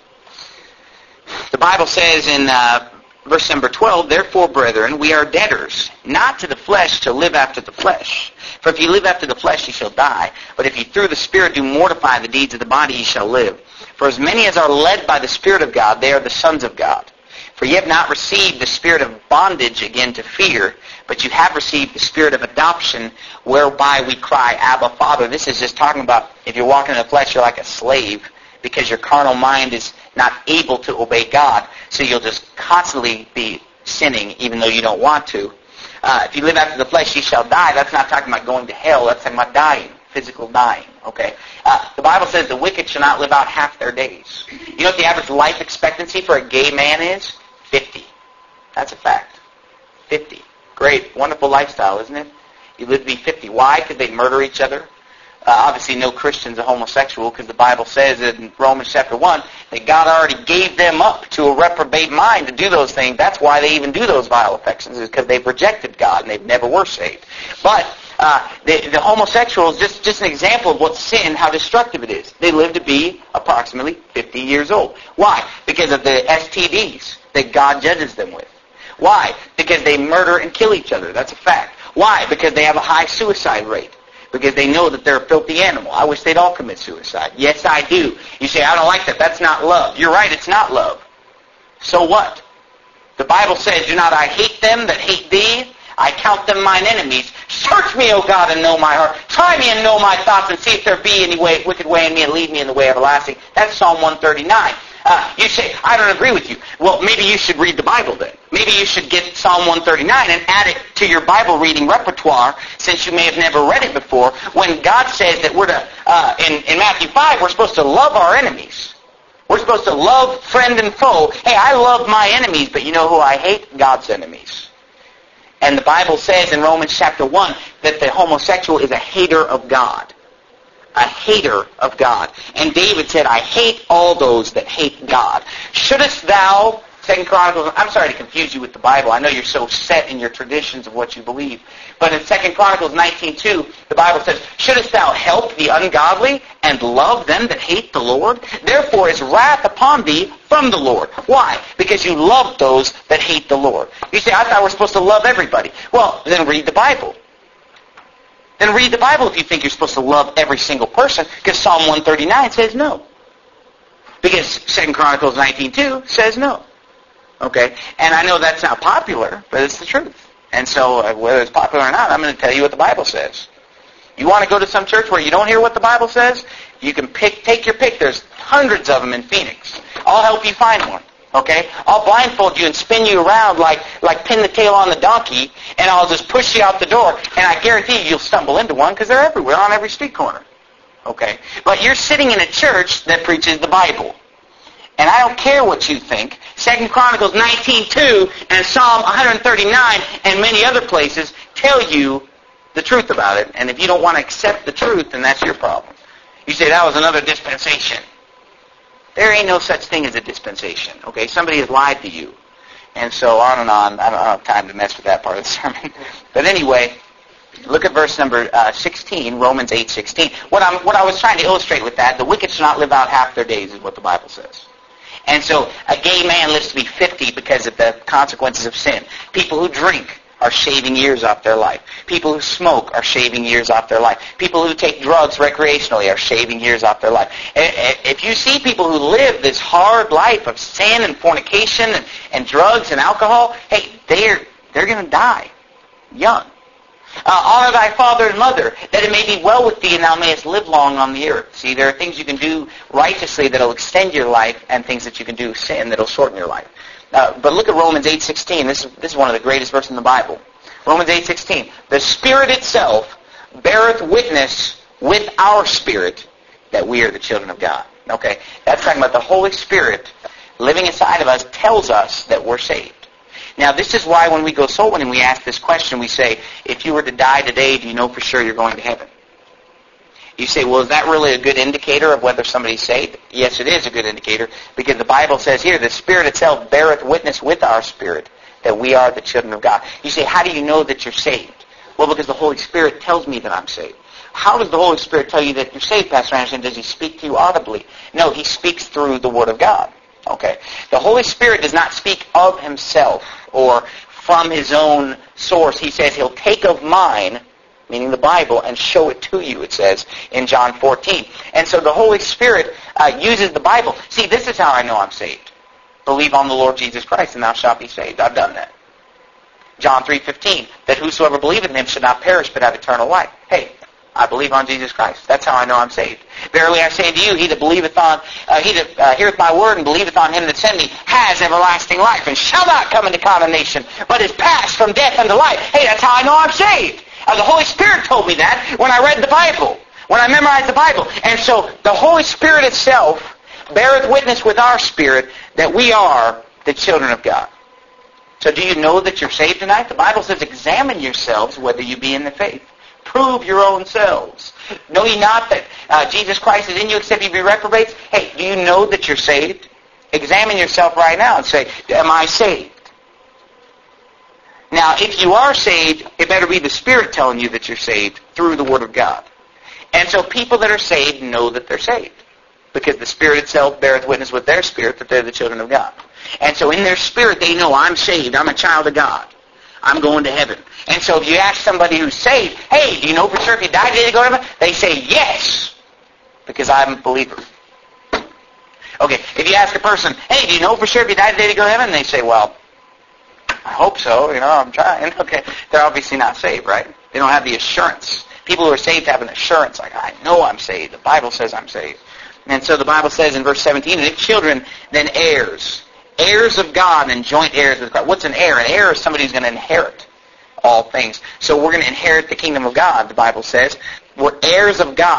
The Bible says in uh, verse number twelve, therefore, brethren, we are debtors, not to the flesh, to live after the flesh. For if you live after the flesh, you shall die. But if you through the Spirit do mortify the deeds of the body, you shall live. For as many as are led by the Spirit of God, they are the sons of God. For ye have not received the spirit of bondage again to fear, but you have received the spirit of adoption, whereby we cry, Abba, Father. This is just talking about if you're walking in the flesh, you're like a slave, because your carnal mind is not able to obey God. So you'll just constantly be sinning, even though you don't want to. Uh, if you live after the flesh, you shall die. That's not talking about going to hell. That's talking about dying, physical dying. Okay. Uh, the Bible says the wicked shall not live out half their days. You know what the average life expectancy for a gay man is? fifty. That's a fact. fifty. Great, wonderful lifestyle, isn't it? You live to be fifty. Why? Because they murder each other. Uh, obviously, no Christian's a homosexual, because the Bible says in Romans chapter one that God already gave them up to a reprobate mind to do those things. That's why they even do those vile affections, is because they've rejected God and they've never were saved. But uh, the, the homosexual is just, just an example of what sin, how destructive it is. They live to be approximately fifty years old. Why? Because of the S T Ds that God judges them with. Why? Because they murder and kill each other. That's a fact. Why? Because they have a high suicide rate. Because they know that they're a filthy animal. I wish they'd all commit suicide. Yes, I do. You say, I don't like that. That's not love. You're right, it's not love. So what? The Bible says, do not I hate them that hate thee? I count them mine enemies. Search me, O God, and know my heart. Try me and know my thoughts, and see if there be any way, wicked way in me, and lead me in the way everlasting. That's Psalm one thirty-nine. Uh, you say, I don't agree with you. Well, maybe you should read the Bible then. Maybe you should get Psalm one thirty-nine and add it to your Bible reading repertoire, since you may have never read it before, when God says that we're to, uh, in, in Matthew five, we're supposed to love our enemies. We're supposed to love friend and foe. Hey, I love my enemies, but you know who I hate? God's enemies. And the Bible says in Romans chapter one that the homosexual is a hater of God. A hater of God. And David said, I hate all those that hate God. Shouldest thou, Second Chronicles, I'm sorry to confuse you with the Bible. I know you're so set in your traditions of what you believe. But in Second Chronicles nineteen two, the Bible says, shouldest thou help the ungodly and love them that hate the Lord? Therefore is wrath upon thee from the Lord. Why? Because you love those that hate the Lord. You say, I thought we're supposed to love everybody. Well, then read the Bible. Then read the Bible if you think you're supposed to love every single person, because Psalm one thirty-nine says no. Because Second Chronicles nineteen two says no. Okay? And I know that's not popular, but it's the truth. And so uh, whether it's popular or not, I'm going to tell you what the Bible says. You want to go to some church where you don't hear what the Bible says? You can pick, take your pick. There's hundreds of them in Phoenix. I'll help you find one. Okay? I'll blindfold you and spin you around like, like pin the tail on the donkey, and I'll just push you out the door, and I guarantee you you'll stumble into one because they're everywhere on every street corner. Okay? But you're sitting in a church that preaches the Bible. And I don't care what you think. Second Chronicles nineteen two and Psalm one thirty-nine and many other places tell you the truth about it. And if you don't want to accept the truth, then that's your problem. You say, that was another dispensation. There ain't no such thing as a dispensation. Okay? Somebody has lied to you. And so on and on. I don't have time to mess with that part of the sermon. But anyway, look at verse number uh, sixteen, Romans eight sixteen. What, I'm, what I was trying to illustrate with that, the wicked shall not live out half their days is what the Bible says. And so a gay man lives to be fifty because of the consequences of sin. People who drink are shaving years off their life. People who smoke are shaving years off their life. People who take drugs recreationally are shaving years off their life. If you see people who live this hard life of sin and fornication and, and drugs and alcohol, hey, they're, they're going to die young. Uh, honor thy father and mother, that it may be well with thee, and thou mayest live long on the earth. See, there are things you can do righteously that will extend your life, and things that you can do sin that will shorten your life. Uh, but look at Romans eight sixteen. This is, this is one of the greatest verses in the Bible. Romans eight sixteen. The Spirit itself beareth witness with our spirit that we are the children of God. Okay, that's talking about the Holy Spirit living inside of us tells us that we're saved. Now, this is why when we go soul winning, we ask this question. We say, if you were to die today, do you know for sure you're going to heaven? You say, well, is that really a good indicator of whether somebody's saved? Yes, it is a good indicator, because the Bible says here, the Spirit itself beareth witness with our spirit that we are the children of God. You say, how do you know that you're saved? Well, because the Holy Spirit tells me that I'm saved. How does the Holy Spirit tell you that you're saved, Pastor Anderson? Does he speak to you audibly? No, he speaks through the Word of God. Okay. The Holy Spirit does not speak of himself or from his own source. He says he'll take of mine, meaning the Bible, and show it to you, it says in John fourteen. And so the Holy Spirit uh, uses the Bible. See, this is how I know I'm saved. Believe on the Lord Jesus Christ, and thou shalt be saved. I've done that. John three fifteen, that whosoever believeth in him should not perish but have eternal life. Hey, I believe on Jesus Christ. That's how I know I'm saved. Verily I say to you, he that believeth on, uh, he that uh, heareth my word and believeth on him that sent me has everlasting life, and shall not come into condemnation, but is passed from death unto life. Hey, that's how I know I'm saved. Uh, the Holy Spirit told me that when I read the Bible, when I memorized the Bible. And so the Holy Spirit itself beareth witness with our spirit that we are the children of God. So do you know that you're saved tonight? The Bible says, examine yourselves whether you be in the faith. Prove your own selves. Know ye not that uh, Jesus Christ is in you except ye be reprobates? Hey, do you know that you're saved? Examine yourself right now and say, am I saved? Now, if you are saved, it better be the Spirit telling you that you're saved through the Word of God. And so people that are saved know that they're saved, because the Spirit itself beareth witness with their spirit that they're the children of God. And so in their spirit they know, I'm saved, I'm a child of God, I'm going to heaven. And so if you ask somebody who's saved, hey, do you know for sure if you died today to go to heaven? They say, yes, because I'm a believer. Okay, if you ask a person, hey, do you know for sure if you died today to go to heaven? They say, well, I hope so, you know, I'm trying. Okay, they're obviously not saved, right? They don't have the assurance. People who are saved have an assurance, like, I know I'm saved. The Bible says I'm saved. And so the Bible says in verse seventeen, and if children, then heirs. Heirs of God and joint heirs with God. What's an heir? An heir is somebody who's going to inherit all things. So we're going to inherit the kingdom of God, the Bible says. We're heirs of God,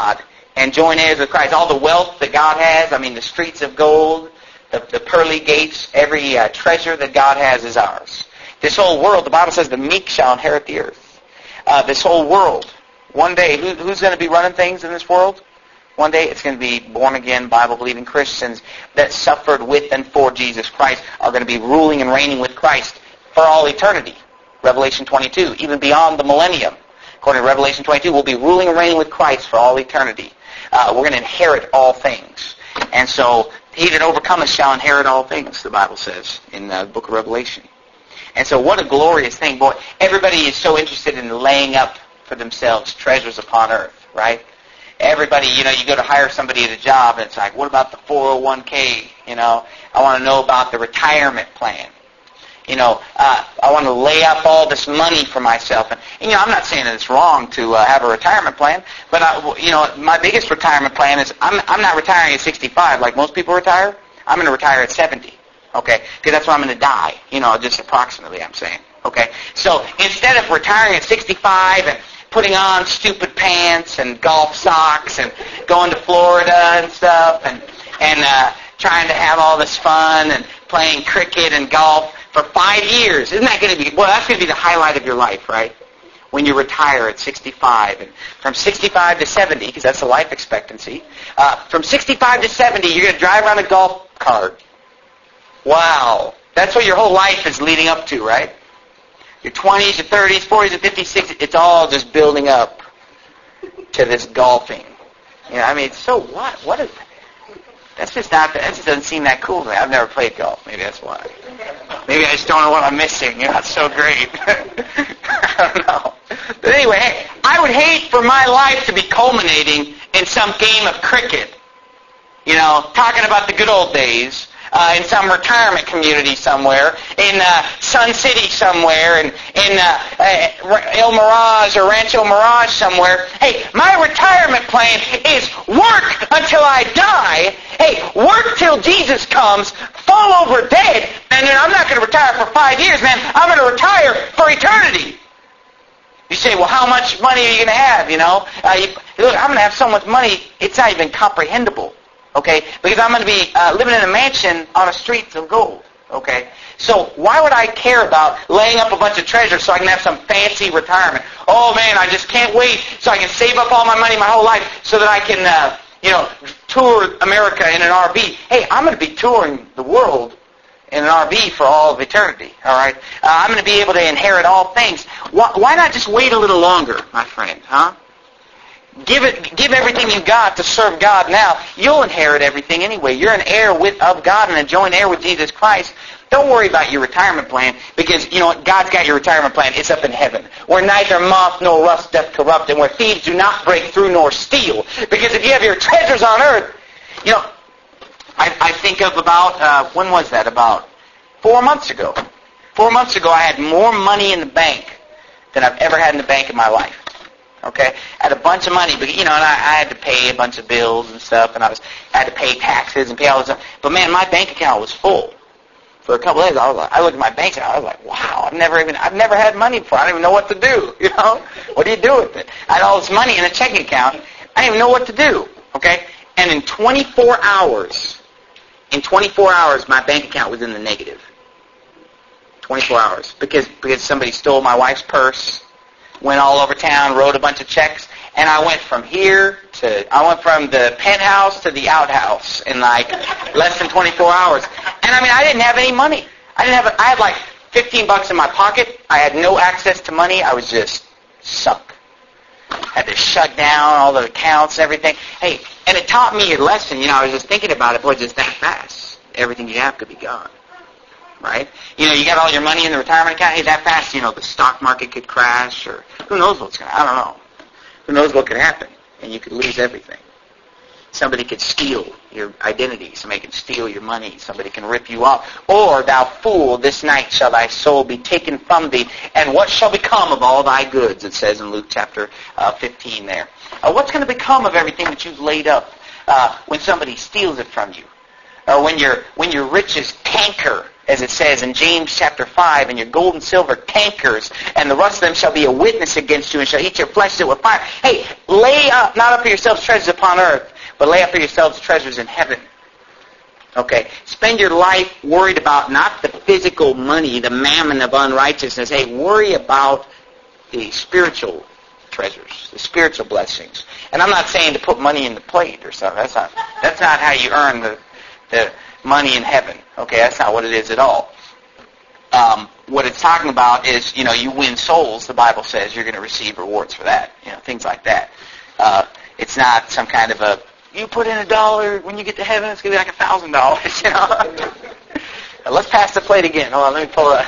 and join heirs with Christ. All the wealth that God has, I mean, the streets of gold, the, the pearly gates, every uh, treasure that God has is ours. This whole world, the Bible says the meek shall inherit the earth. Uh, this whole world, one day, who, who's going to be running things in this world? One day it's going to be born-again, Bible-believing Christians that suffered with and for Jesus Christ are going to be ruling and reigning with Christ for all eternity. Revelation twenty-two, even beyond the millennium. According to Revelation twenty-two, we'll be ruling and reigning with Christ for all eternity. Uh, we're going to inherit all things. And so, he that overcometh shall inherit all things, the Bible says in the book of Revelation. And so what a glorious thing. Boy, everybody is so interested in laying up for themselves treasures upon earth, right? Everybody, you know, you go to hire somebody at a job, and it's like, what about the four oh one k? You know, I want to know about the retirement plan. You know, uh, I want to lay up all this money for myself. And, and you know, I'm not saying that it's wrong to uh, have a retirement plan, but, I, you know, my biggest retirement plan is I'm, I'm not retiring at sixty-five like most people retire. I'm going to retire at seventy, okay? Because that's when I'm going to die, you know, just approximately, I'm saying, okay? So instead of retiring at sixty-five and putting on stupid pants and golf socks and going to Florida and stuff and and uh, trying to have all this fun and playing cricket and golf for five years. Isn't that going to be, well, that's going to be the highlight of your life, right? When you retire at sixty-five. And from sixty-five to seventy, because that's the life expectancy, uh, from sixty-five to seventy, you're going to drive around a golf cart. Wow. That's what your whole life is leading up to, right? Your twenties, your thirties, forties, and fifties, sixties, it's all just building up to this golfing. You know, I mean, so what? What is that? That's just not, that just doesn't seem that cool to me. I've never played golf. Maybe that's why. Maybe I just don't know what I'm missing. You know, it's so great. I don't know. But anyway, hey, I would hate for my life to be culminating in some game of cricket. You know, talking about the good old days. Uh, in some retirement community somewhere, in uh, Sun City somewhere, in, in uh, uh, El Mirage or Rancho Mirage somewhere. Hey, my retirement plan is work until I die. Hey, work till Jesus comes, fall over dead, and then I'm not going to retire for five years, man. I'm going to retire for eternity. You say, well, how much money are you going to have, you know? Uh, you, look, I'm going to have so much money, it's not even comprehensible. Okay, because I'm going to be uh, living in a mansion on a street of gold. Okay, so why would I care about laying up a bunch of treasure so I can have some fancy retirement? Oh man, I just can't wait so I can save up all my money my whole life so that I can, uh, you know, tour America in an R V. Hey, I'm going to be touring the world in an R V for all of eternity. All right, uh, I'm going to be able to inherit all things. Why, why not just wait a little longer, my friend? Huh? Give it, give everything you got to serve God now. You'll inherit everything anyway. You're an heir with of God and a joint heir with Jesus Christ. Don't worry about your retirement plan because, you know what, God's got your retirement plan. It's up in heaven where neither moth nor rust doth corrupt and where thieves do not break through nor steal. Because if you have your treasures on earth, you know, I, I think of about, uh, when was that? About four months ago. Four months ago I had more money in the bank than I've ever had in the bank in my life. Okay, I had a bunch of money, but you know, and I, I had to pay a bunch of bills and stuff, and I was I had to pay taxes and pay all this stuff. But man, my bank account was full for a couple of days. I was like, I looked at my bank account, I was like, wow, I've never even I've never had money before. I don't even know what to do. You know, what do you do with it? I had all this money in a checking account. I didn't even know what to do. Okay, and in twenty-four hours, in twenty-four hours, my bank account was in the negative. twenty-four hours because because somebody stole my wife's purse. Went all over town, wrote a bunch of checks, and I went from here to, I went from the penthouse to the outhouse in like less than twenty-four hours. And I mean, I didn't have any money. I didn't have, I had like fifteen bucks in my pocket. I had no access to money. I was just sunk. Had to shut down all the accounts and everything. Hey, and it taught me a lesson. You know, I was just thinking about it, boy, just that fast. Everything you have could be gone. Right? You know, you got all your money in the retirement account. Hey, that fast, you know, the stock market could crash, or who knows what's going to, I don't know. Who knows what could happen, and you could lose everything. Somebody could steal your identity. Somebody can steal your money. Somebody can rip you off. Or, thou fool, this night shall thy soul be taken from thee, and what shall become of all thy goods? It says in Luke chapter uh, fifteen there. Uh, what's going to become of everything that you've laid up uh, when somebody steals it from you? Or when your when your riches tanker as it says in James chapter five, and your gold and silver tankers, and the rust of them shall be a witness against you, and shall eat your flesh as it with fire. Hey, lay up, not up for yourselves treasures upon earth, but lay up for yourselves treasures in heaven. Okay, spend your life worried about not the physical money, the mammon of unrighteousness. Hey, worry about the spiritual treasures, the spiritual blessings. And I'm not saying to put money in the plate or something. That's not that's not how you earn the the money in heaven. Okay, that's not what it is at all. Um, what it's talking about is, you know, you win souls. The Bible says you're going to receive rewards for that. You know, things like that. Uh, it's not some kind of a, you put in a dollar, when you get to heaven, it's going to be like a thousand dollars, you know. Let's pass the plate again. Hold on, let me pull it.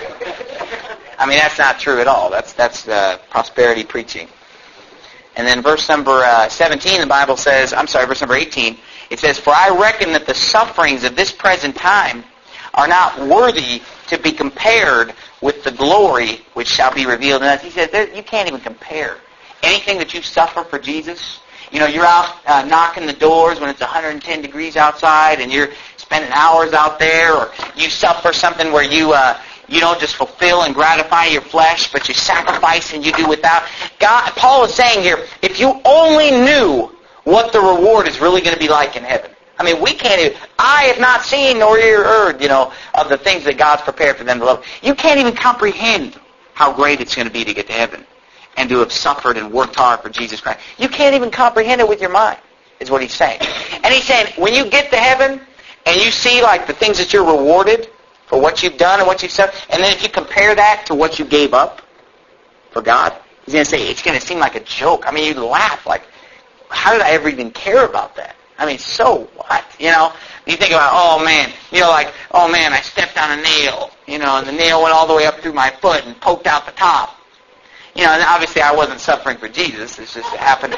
I mean, that's not true at all. That's that's uh, prosperity preaching. And then verse number uh, seventeen, the Bible says, I'm sorry, verse number eighteen, it says, for I reckon that the sufferings of this present time are not worthy to be compared with the glory which shall be revealed in us. He says, you can't even compare. Anything that you suffer for Jesus, you know, you're out uh, knocking the doors when it's one hundred ten degrees outside and you're spending hours out there, or you suffer something where you uh, you don't just fulfill and gratify your flesh, but you sacrifice and you do without. God, Paul is saying here, if you only knew what the reward is really going to be like in heaven. I mean, we can't even, I have not seen nor ear heard, you know, of the things that God's prepared for them to love. You can't even comprehend how great it's going to be to get to heaven and to have suffered and worked hard for Jesus Christ. You can't even comprehend it with your mind, is what he's saying. And he's saying, when you get to heaven and you see, like, the things that you're rewarded for what you've done and what you've suffered, and then if you compare that to what you gave up for God, he's going to say, it's going to seem like a joke. I mean, you laugh like, how did I ever even care about that? I mean, so what? You know, you think about, oh man, you know, like, oh man, I stepped on a nail, you know, and the nail went all the way up through my foot and poked out the top. You know, and obviously I wasn't suffering for Jesus. It's just happened.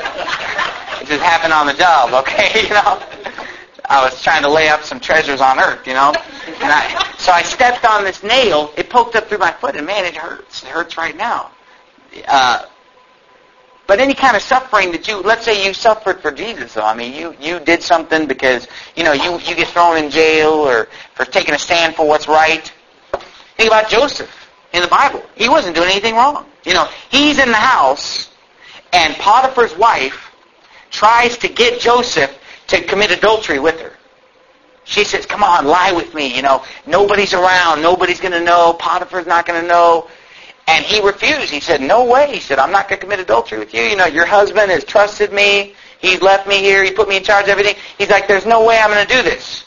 It just happened on the job, okay? You know, I was trying to lay up some treasures on earth, you know. And I, so I stepped on this nail. It poked up through my foot, and man, it hurts. It hurts right now. Uh, but any kind of suffering that you, let's say you suffered for Jesus, though. I mean, you, you did something because, you know, you, you get thrown in jail or for taking a stand for what's right. Think about Joseph in the Bible. He wasn't doing anything wrong. You know, he's in the house, and Potiphar's wife tries to get Joseph to commit adultery with her. She says, come on, lie with me. You know, nobody's around. Nobody's going to know. Potiphar's not going to know. And he refused. He said, no way. He said, I'm not going to commit adultery with you. You know, your husband has trusted me. He's left me here. He put me in charge of everything. He's like, there's no way I'm going to do this.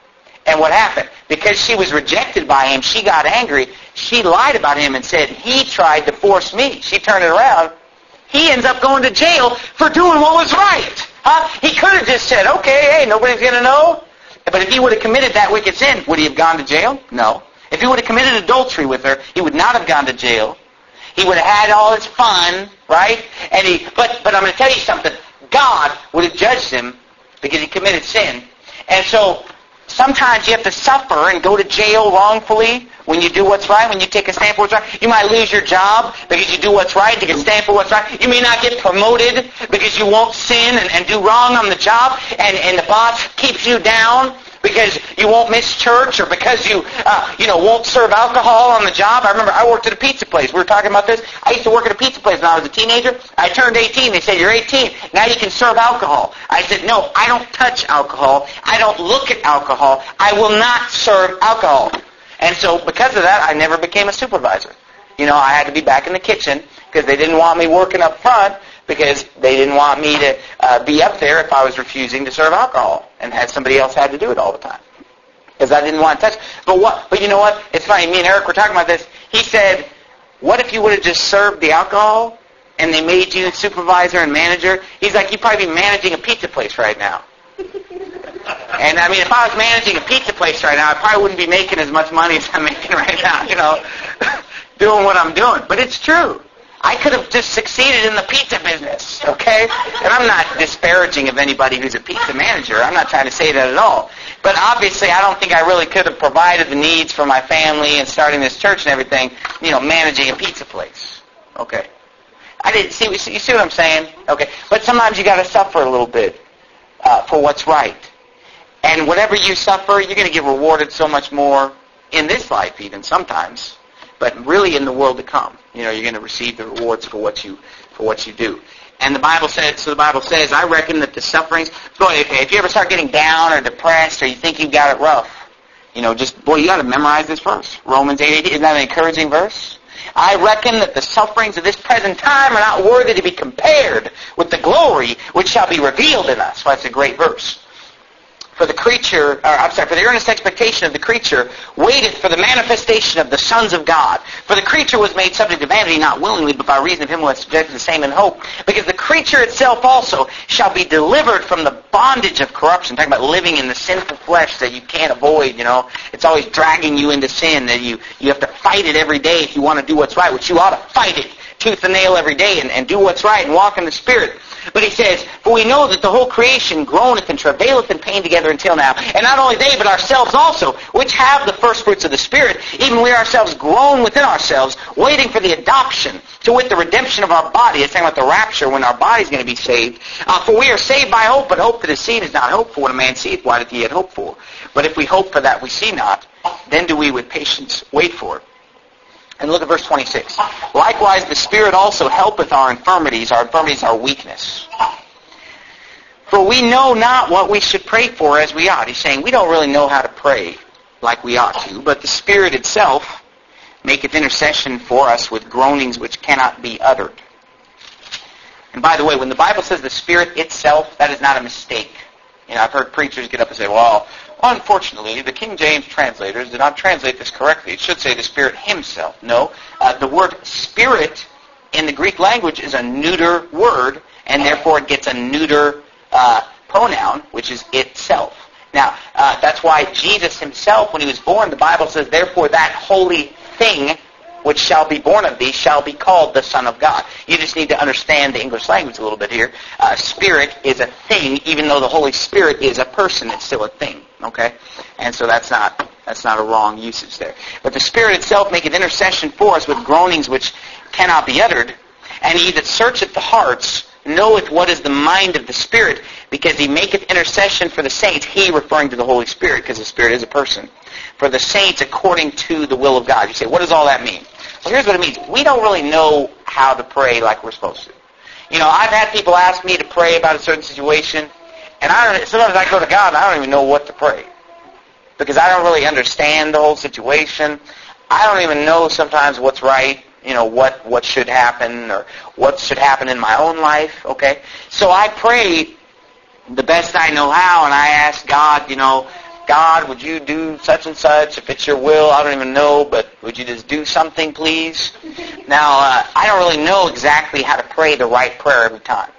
And what happened? Because she was rejected by him, she got angry. She lied about him and said, he tried to force me. She turned it around. He ends up going to jail for doing what was right. Huh? He could have just said, okay, hey, nobody's going to know. But if he would have committed that wicked sin, would he have gone to jail? No. If he would have committed adultery with her, he would not have gone to jail. He would have had all his fun, right? And he, but, but I'm going to tell you something. God would have judged him because he committed sin. And so sometimes you have to suffer and go to jail wrongfully when you do what's right, when you take a stand for what's right. You might lose your job because you do what's right, take a stand for what's right. You may not get promoted because you won't sin and, and do wrong on the job, and, and the boss keeps you down because you won't miss church, or because you uh, you know, won't serve alcohol on the job. I remember I worked at a pizza place. We were talking about this. I used to work at a pizza place when I was a teenager. I turned eighteen. They said, you're eighteen. Now you can serve alcohol. I said, no, I don't touch alcohol. I don't look at alcohol. I will not serve alcohol. And so because of that, I never became a supervisor. You know, I had to be back in the kitchen because they didn't want me working up front, because they didn't want me to uh, be up there if I was refusing to serve alcohol and had somebody else had to do it all the time, because I didn't want to touch. But what? But you know what? It's funny. Me and Eric were talking about this. He said, what if you would have just served the alcohol and they made you supervisor and manager? He's like, you'd probably be managing a pizza place right now. And I mean, if I was managing a pizza place right now, I probably wouldn't be making as much money as I'm making right now, you know, doing what I'm doing. But it's true. I could have just succeeded in the pizza business, okay? And I'm not disparaging of anybody who's a pizza manager. I'm not trying to say that at all. But obviously, I don't think I really could have provided the needs for my family and starting this church and everything, you know, managing a pizza place. Okay. I didn't see, you see what I'm saying? Okay. But sometimes you got to suffer a little bit uh, for what's right. And whatever you suffer, you're going to get rewarded so much more in this life even sometimes, but really in the world to come. You know, you're going to receive the rewards for what you for what you do. And the Bible says, so the Bible says, I reckon that the sufferings, boy, if, if you ever start getting down or depressed or you think you've got it rough, you know, just, boy, you got to memorize this verse. Romans eight eighteen. Isn't that an encouraging verse? I reckon that the sufferings of this present time are not worthy to be compared with the glory which shall be revealed in us. Well, that's a great verse. For the creature, or I'm sorry, for the earnest expectation of the creature waiteth for the manifestation of the sons of God. For the creature was made subject to vanity, not willingly, but by reason of him who was subjected to the same in hope. Because the creature itself also shall be delivered from the bondage of corruption. Talking about living in the sinful flesh that you can't avoid, you know. It's always dragging you into sin, that you, you have to fight it every day if you want to do what's right, which you ought to fight it tooth and nail every day and, and do what's right and walk in the Spirit. But he says, for we know that the whole creation groaneth and travaileth in pain together until now. And not only they, but ourselves also, which have the first fruits of the Spirit, even we ourselves groan within ourselves, waiting for the adoption, to wit the redemption of our body. It's talking about the rapture, when our body's going to be saved. Uh, for we are saved by hope, but hope that is seen is not hope for. When a man seeth, why doth he yet hope for? But if we hope for that we see not, then do we with patience wait for it. And look at verse twenty-six. Likewise, the Spirit also helpeth our infirmities. Our infirmities are weakness. For we know not what we should pray for as we ought. He's saying we don't really know how to pray like we ought to, but the Spirit itself maketh intercession for us with groanings which cannot be uttered. And by the way, when the Bible says the Spirit itself, that is not a mistake. You know, I've heard preachers get up and say, well, unfortunately, the King James translators did not translate this correctly. It should say the Spirit himself. No, uh, the word Spirit in the Greek language is a neuter word, and therefore it gets a neuter uh, pronoun, which is itself. Now, uh, that's why Jesus himself, when he was born, the Bible says, therefore that holy thing which shall be born of thee shall be called the Son of God. You just need to understand the English language a little bit here. Uh, Spirit is a thing, even though the Holy Spirit is a person, it's still a thing. Okay? And so that's not that's not a wrong usage there. But the Spirit itself maketh intercession for us with groanings which cannot be uttered. And he that searcheth the hearts knoweth what is the mind of the Spirit, because he maketh intercession for the saints. He referring to the Holy Spirit, because the Spirit is a person. For the saints according to the will of God. You say, what does all that mean? Well, here's what it means. We don't really know how to pray like we're supposed to. You know, I've had people ask me to pray about a certain situation, and I don't, sometimes I go to God and I don't even know what to pray, because I don't really understand the whole situation. I don't even know sometimes what's right, you know, what, what should happen or what should happen in my own life, okay? So I pray the best I know how, and I ask God, you know, God, would you do such and such? If it's your will, I don't even know, but would you just do something, please? Now, uh, I don't really know exactly how to pray the right prayer every time.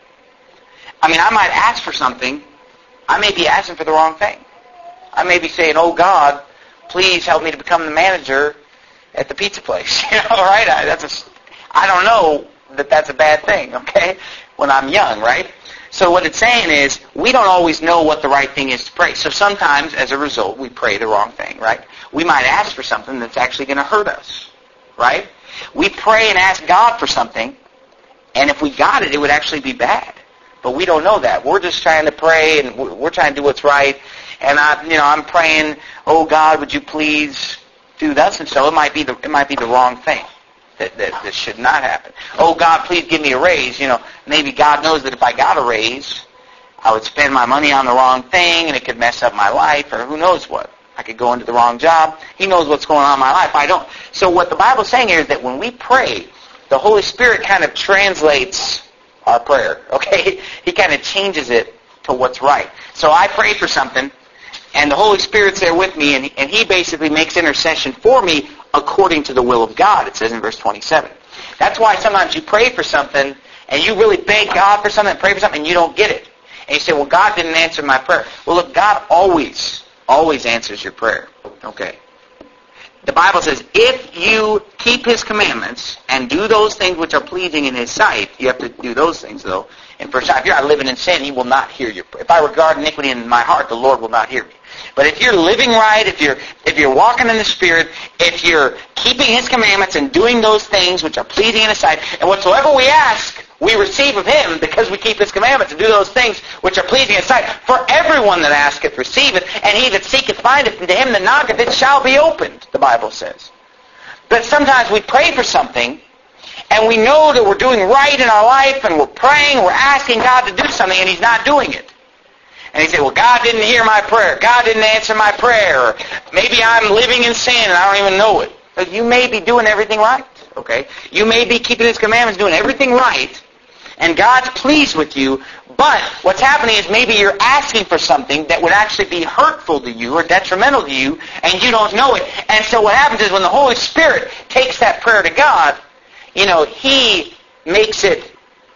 I mean, I might ask for something. I may be asking for the wrong thing. I may be saying, oh, God, please help me to become the manager at the pizza place. You know, right? I, that's a, I don't know that that's a bad thing, okay, when I'm young, right? So what it's saying is, we don't always know what the right thing is to pray. So sometimes, as a result, we pray the wrong thing, right? We might ask for something that's actually going to hurt us, right? We pray and ask God for something, and if we got it, it would actually be bad. But we don't know that. We're just trying to pray, and we're trying to do what's right. And I, you know, I'm praying, oh God, would you please do thus and so? It might be the it might be the wrong thing. That, that, that should not happen. Oh, God, please give me a raise. You know, maybe God knows that if I got a raise, I would spend my money on the wrong thing, and it could mess up my life, or who knows what. I could go into the wrong job. He knows what's going on in my life. I don't. So what the Bible's saying here is that when we pray, the Holy Spirit kind of translates our prayer, okay? He kind of changes it to what's right. So I pray for something, and the Holy Spirit's there with me, and, and He basically makes intercession for me according to the will of God, it says in verse twenty-seven. That's why sometimes you pray for something, and you really beg God for something, pray for something, and you don't get it. And you say, well, God didn't answer my prayer. Well, look, God always, always answers your prayer. Okay. The Bible says, if you keep His commandments and do those things which are pleasing in His sight, you have to do those things, though. And first, if you're not living in sin, He will not hear your prayer. If I regard iniquity in my heart, the Lord will not hear me. But if you're living right, if you're if you're walking in the Spirit, if you're keeping His commandments and doing those things which are pleasing in His sight, and whatsoever we ask, we receive of him because we keep his commandments and do those things which are pleasing in sight. For everyone that asketh receiveth, and he that seeketh findeth, and to him that knocketh it shall be opened, the Bible says. But sometimes we pray for something, and we know that we're doing right in our life, and we're praying, we're asking God to do something, and he's not doing it. And he say, well, God didn't hear my prayer. God didn't answer my prayer. Or maybe I'm living in sin and I don't even know it. But you may be doing everything right, okay? You may be keeping his commandments, doing everything right, and God's pleased with you, but what's happening is maybe you're asking for something that would actually be hurtful to you or detrimental to you, and you don't know it. And so what happens is when the Holy Spirit takes that prayer to God, you know, he makes it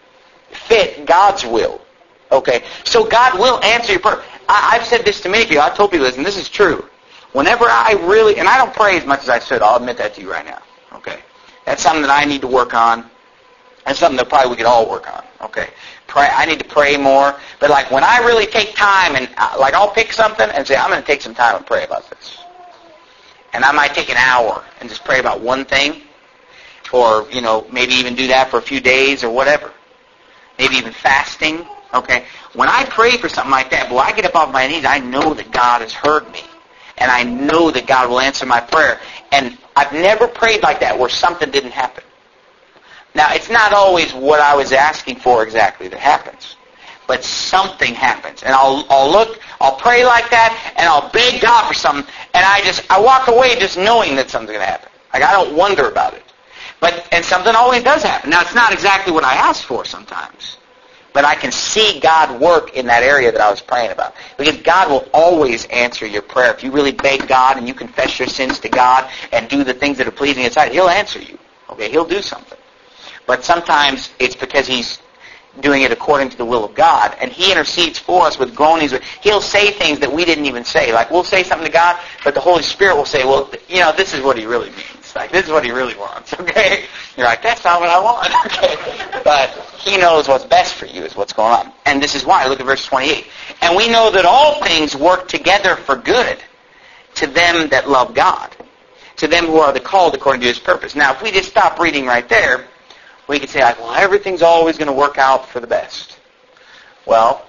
fit God's will. Okay, so God will answer your prayer. I, I've said this to many people. I've told people this, and this is true. Whenever I really, and I don't pray as much as I should, I'll admit that to you right now. Okay, that's something that I need to work on. That's something that probably we could all work on. Okay, pray. I need to pray more. But like when I really take time and uh, like I'll pick something and say I'm going to take some time and pray about this, and I might take an hour and just pray about one thing, or you know maybe even do that for a few days or whatever. Maybe even fasting. Okay, when I pray for something like that, boy, I get up off my knees, I know that God has heard me. And I know that God will answer my prayer. And I've never prayed like that where something didn't happen. Now, it's not always what I was asking for exactly that happens. But something happens. And I'll, I'll look, I'll pray like that, and I'll beg God for something. And I just, I walk away just knowing that something's going to happen. Like, I don't wonder about it. But, and something always does happen. Now, it's not exactly what I asked for sometimes. But I can see God work in that area that I was praying about. Because God will always answer your prayer. If you really beg God and you confess your sins to God and do the things that are pleasing in His sight, He'll answer you. Okay, He'll do something. But sometimes it's because He's doing it according to the will of God. And He intercedes for us with groanings. He'll say things that we didn't even say. Like we'll say something to God, but the Holy Spirit will say, well, you know, this is what He really means. Like, this is what He really wants, okay? You're like, that's not what I want, okay? But He knows what's best for you is what's going on. And this is why. Look at verse twenty-eight. And we know that all things work together for good to them that love God, to them who are the called according to His purpose. Now, if we just stop reading right there, we could say, like, well, everything's always going to work out for the best. Well,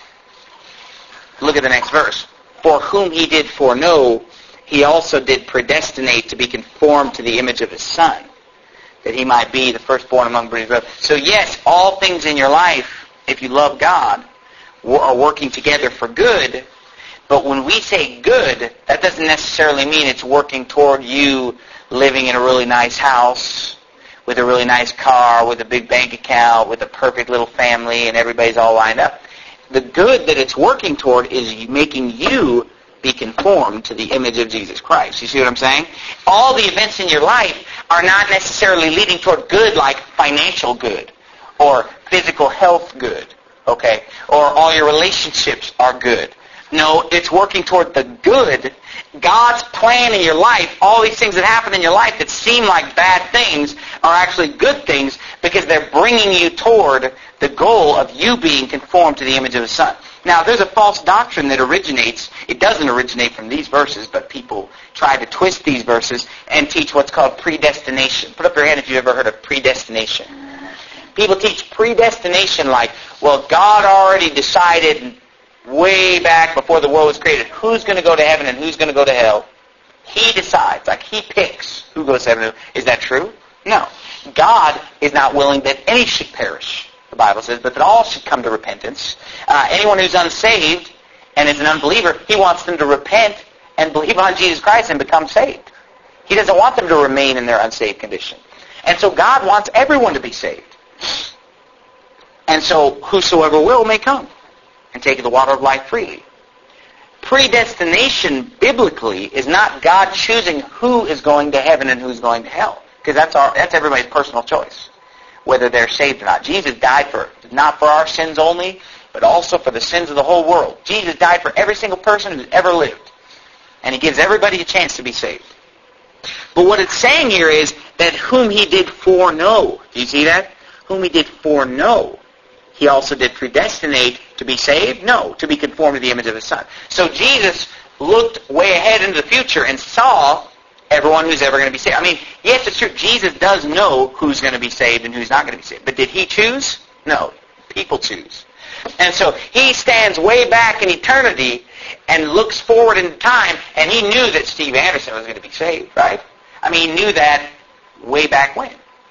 look at the next verse. For whom He did foreknow, He also did predestinate to be conformed to the image of His Son, that He might be the firstborn among brothers. So yes, all things in your life, if you love God, are working together for good. But when we say good, that doesn't necessarily mean it's working toward you living in a really nice house, with a really nice car, with a big bank account, with a perfect little family, and everybody's all lined up. The good that it's working toward is making you be conformed to the image of Jesus Christ. You see what I'm saying? All the events in your life are not necessarily leading toward good, like financial good or physical health good, okay? Or all your relationships are good. No, it's working toward the good. God's plan in your life, all these things that happen in your life that seem like bad things are actually good things because they're bringing you toward the goal of you being conformed to the image of the Son. Now, there's a false doctrine that originates. It doesn't originate from these verses, but people try to twist these verses and teach what's called predestination. Put up your hand if you've ever heard of predestination. People teach predestination like, well, God already decided way back before the world was created who's going to go to heaven and who's going to go to hell. He decides, like He picks who goes to heaven and who. Is that true? No. God is not willing that any should perish, the Bible says, but that all should come to repentance. Uh, anyone who's unsaved and is an unbeliever, He wants them to repent and believe on Jesus Christ and become saved. He doesn't want them to remain in their unsaved condition. And so God wants everyone to be saved. And so whosoever will may come and take the water of life freely. Predestination, biblically, is not God choosing who is going to heaven and who's going to hell. Because that's our, that's everybody's personal choice, whether they're saved or not. Jesus died for not for our sins only, but also for the sins of the whole world. Jesus died for every single person who's ever lived. And He gives everybody a chance to be saved. But what it's saying here is that whom He did foreknow. Do you see that? Whom He did foreknow, He also did predestinate to be saved? No, to be conformed to the image of His Son. So Jesus looked way ahead into the future and saw everyone who's ever going to be saved. I mean, yes, it's true. Jesus does know who's going to be saved and who's not going to be saved. But did He choose? No, people choose. And so he stands way back in eternity and looks forward in time, and he knew that Steve Anderson was going to be saved, right? I mean, he knew that way back when.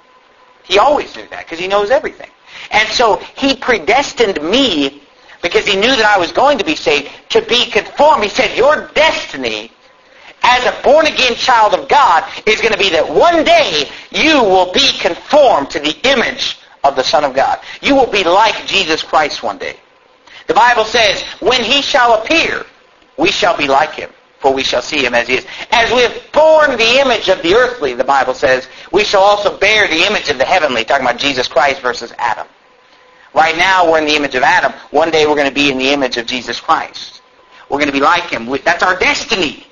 He always knew that because he knows everything. And so he predestined me because he knew that I was going to be saved to be conformed. He said, your destiny as a born-again child of God is going to be that one day you will be conformed to the image of the Son of God. You will be like Jesus Christ one day. The Bible says, when he shall appear, we shall be like him, for we shall see him as he is. As we have borne the image of the earthly, the Bible says, we shall also bear the image of the heavenly, talking about Jesus Christ versus Adam. Right now we're in the image of Adam. One day we're going to be in the image of Jesus Christ. We're going to be like him. That's our destiny.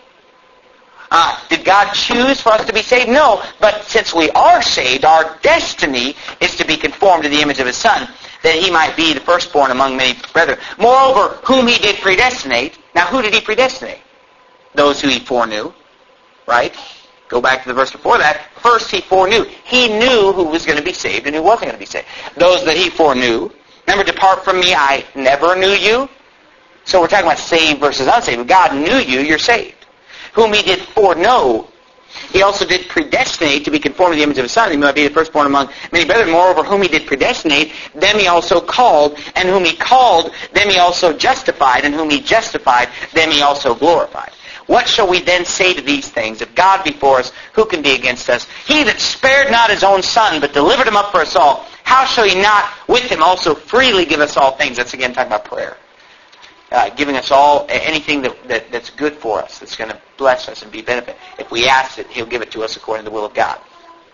Uh, did God choose for us to be saved? No. But since we are saved, our destiny is to be conformed to the image of his Son, that he might be the firstborn among many brethren. Moreover, whom he did predestinate. Now, who did he predestinate? Those who he foreknew. Right? Go back to the verse before that. First, he foreknew. He knew who was going to be saved and who wasn't going to be saved. Those that he foreknew. Remember, depart from me, I never knew you. So we're talking about saved versus unsaved. God knew you, you're saved. Whom he did foreknow, he also did predestinate to be conformed to the image of his Son, he might be the firstborn among many brethren. Moreover, whom he did predestinate, them he also called, and whom he called, them he also justified, and whom he justified, them he also glorified. What shall we then say to these things? If God be for us, who can be against us? He that spared not his own Son, but delivered him up for us all, how shall he not with him also freely give us all things? That's again talking about prayer. Uh, giving us all anything that, that that's good for us, that's going to bless us and be benefit. If we ask it, he'll give it to us according to the will of God.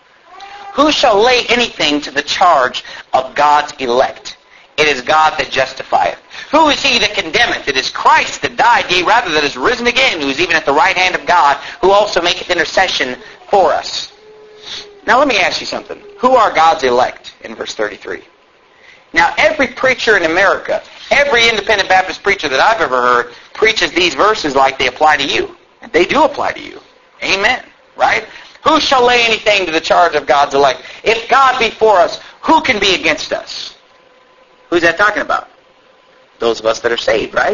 Who shall lay anything to the charge of God's elect? It is God that justifieth. Who is he that condemneth? It is Christ that died, yea, rather that is risen again, who is even at the right hand of God, who also maketh intercession for us. Now let me ask you something. Who are God's elect in verse thirty-three? Now every preacher in America, every independent Baptist preacher that I've ever heard preaches these verses like they apply to you. And they do apply to you. Amen. Right? Who shall lay anything to the charge of God's elect? If God be for us, who can be against us? Who's that talking about? Those of us that are saved, right?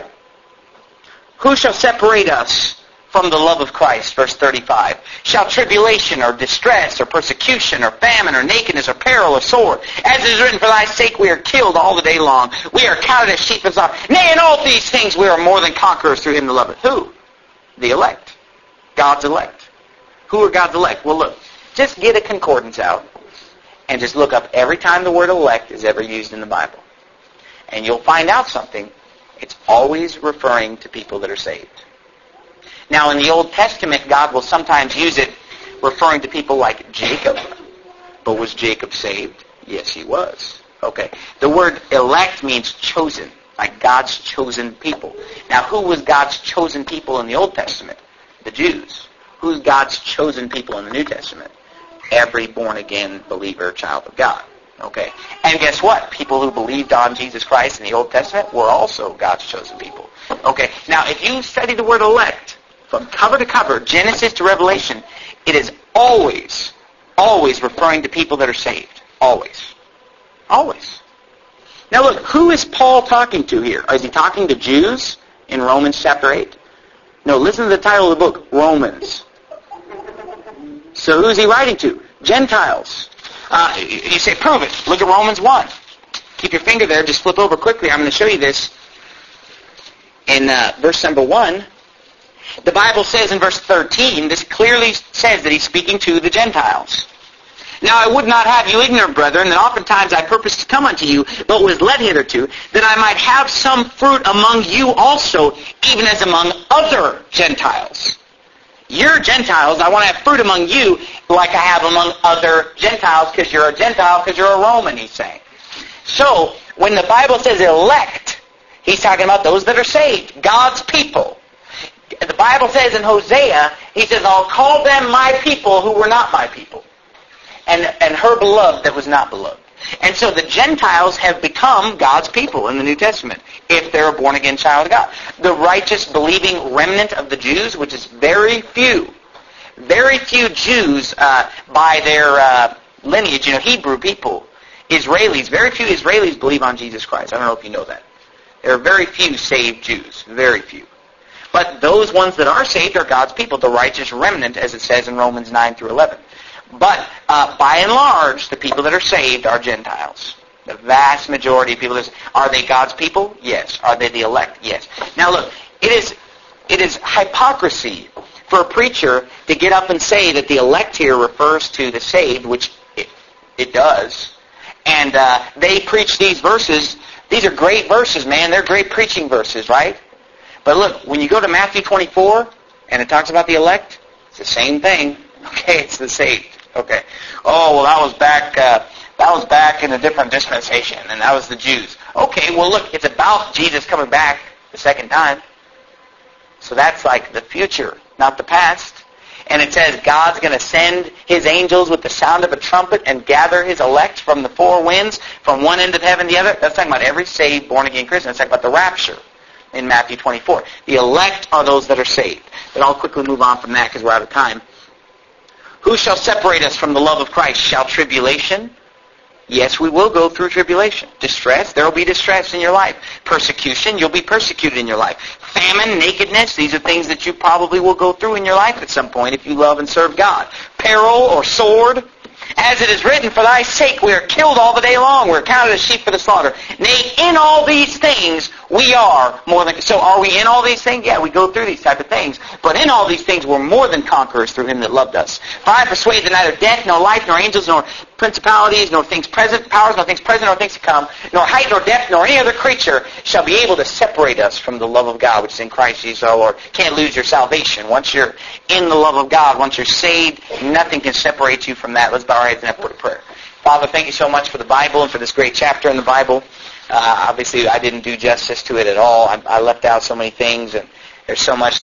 Who shall separate us from the love of Christ? Verse thirty-five. Shall tribulation or distress or persecution or famine or nakedness or peril or sword? As it is written, for thy sake we are killed all the day long. We are counted as sheep for the slaughter. Nay, in all these things we are more than conquerors through him that loveth. Who? The elect. God's elect. Who are God's elect? Well, look. Just get a concordance out and just look up every time the word elect is ever used in the Bible. And you'll find out something. It's always referring to people that are saved. Now, in the Old Testament, God will sometimes use it referring to people like Jacob. But was Jacob saved? Yes, he was. Okay. The word elect means chosen, like God's chosen people. Now, who was God's chosen people in the Old Testament? The Jews. Who's God's chosen people in the New Testament? Every born-again believer, child of God. Okay. And guess what? People who believed on Jesus Christ in the Old Testament were also God's chosen people. Okay. Now, if you study the word elect, from cover to cover, Genesis to Revelation, it is always, always referring to people that are saved. Always. Always. Now look, who is Paul talking to here? Is he talking to Jews in Romans chapter eight? No, listen to the title of the book, Romans. So who's he writing to? Gentiles. Uh, you say, prove it. Look at Romans one. Keep your finger there. Just flip over quickly. I'm going to show you this in uh, verse number one. The Bible says in verse thirteen, this clearly says that he's speaking to the Gentiles. Now I would not have you ignorant, brethren, that oftentimes I purposed to come unto you, but was led hitherto, that I might have some fruit among you also, even as among other Gentiles. You're Gentiles. I want to have fruit among you like I have among other Gentiles, because you're a Gentile, because you're a Roman, he's saying. So, when the Bible says elect, he's talking about those that are saved, God's people. The Bible says in Hosea, he says, I'll call them my people who were not my people, and, and her beloved that was not beloved. And so the Gentiles have become God's people in the New Testament, if they're a born-again child of God. The righteous, believing remnant of the Jews, which is very few, very few Jews uh, by their uh, lineage, you know, Hebrew people, Israelis, very few Israelis believe on Jesus Christ. I don't know if you know that. There are very few saved Jews. Very few. But those ones that are saved are God's people, the righteous remnant, as it says in Romans nine through eleven. But uh, by and large, the people that are saved are Gentiles. The vast majority of people, are they God's people? Yes. Are they the elect? Yes. Now look, it is it is hypocrisy for a preacher to get up and say that the elect here refers to the saved, which it, it does. And uh, they preach these verses. These are great verses, man. They're great preaching verses, right? But look, when you go to Matthew twenty-four, and it talks about the elect, it's the same thing. Okay, it's the saved. Okay. Oh, well, that was back. Uh, that was back in a different dispensation, and that was the Jews. Okay. Well, look, it's about Jesus coming back the second time. So that's like the future, not the past. And it says God's going to send His angels with the sound of a trumpet and gather His elect from the four winds, from one end of heaven to the other. That's talking about every saved, born-again Christian. That's talking about the rapture in Matthew twenty-four. The elect are those that are saved. But I'll quickly move on from that because we're out of time. Who shall separate us from the love of Christ? Shall tribulation? Yes, we will go through tribulation. Distress? There will be distress in your life. Persecution? You'll be persecuted in your life. Famine, nakedness? These are things that you probably will go through in your life at some point if you love and serve God. Peril or sword? As it is written, for thy sake we are killed all the day long. We're counted as sheep for the slaughter. Nay, in all these things we are more than... So are we in all these things? Yeah, we go through these type of things. But in all these things we're more than conquerors through Him that loved us. For I persuade that neither death, nor life, nor angels, nor principalities, nor things present, powers, nor things present, nor things to come, nor height, nor depth, nor any other creature shall be able to separate us from the love of God, which is in Christ Jesus our Lord. Can't lose your salvation. Once you're in the love of God, once you're saved, nothing can separate you from that. Let's bow our heads and have a word of prayer. Father, thank you so much for the Bible and for this great chapter in the Bible. Uh, obviously, I didn't do justice to it at all. I, I left out so many things, and there's so much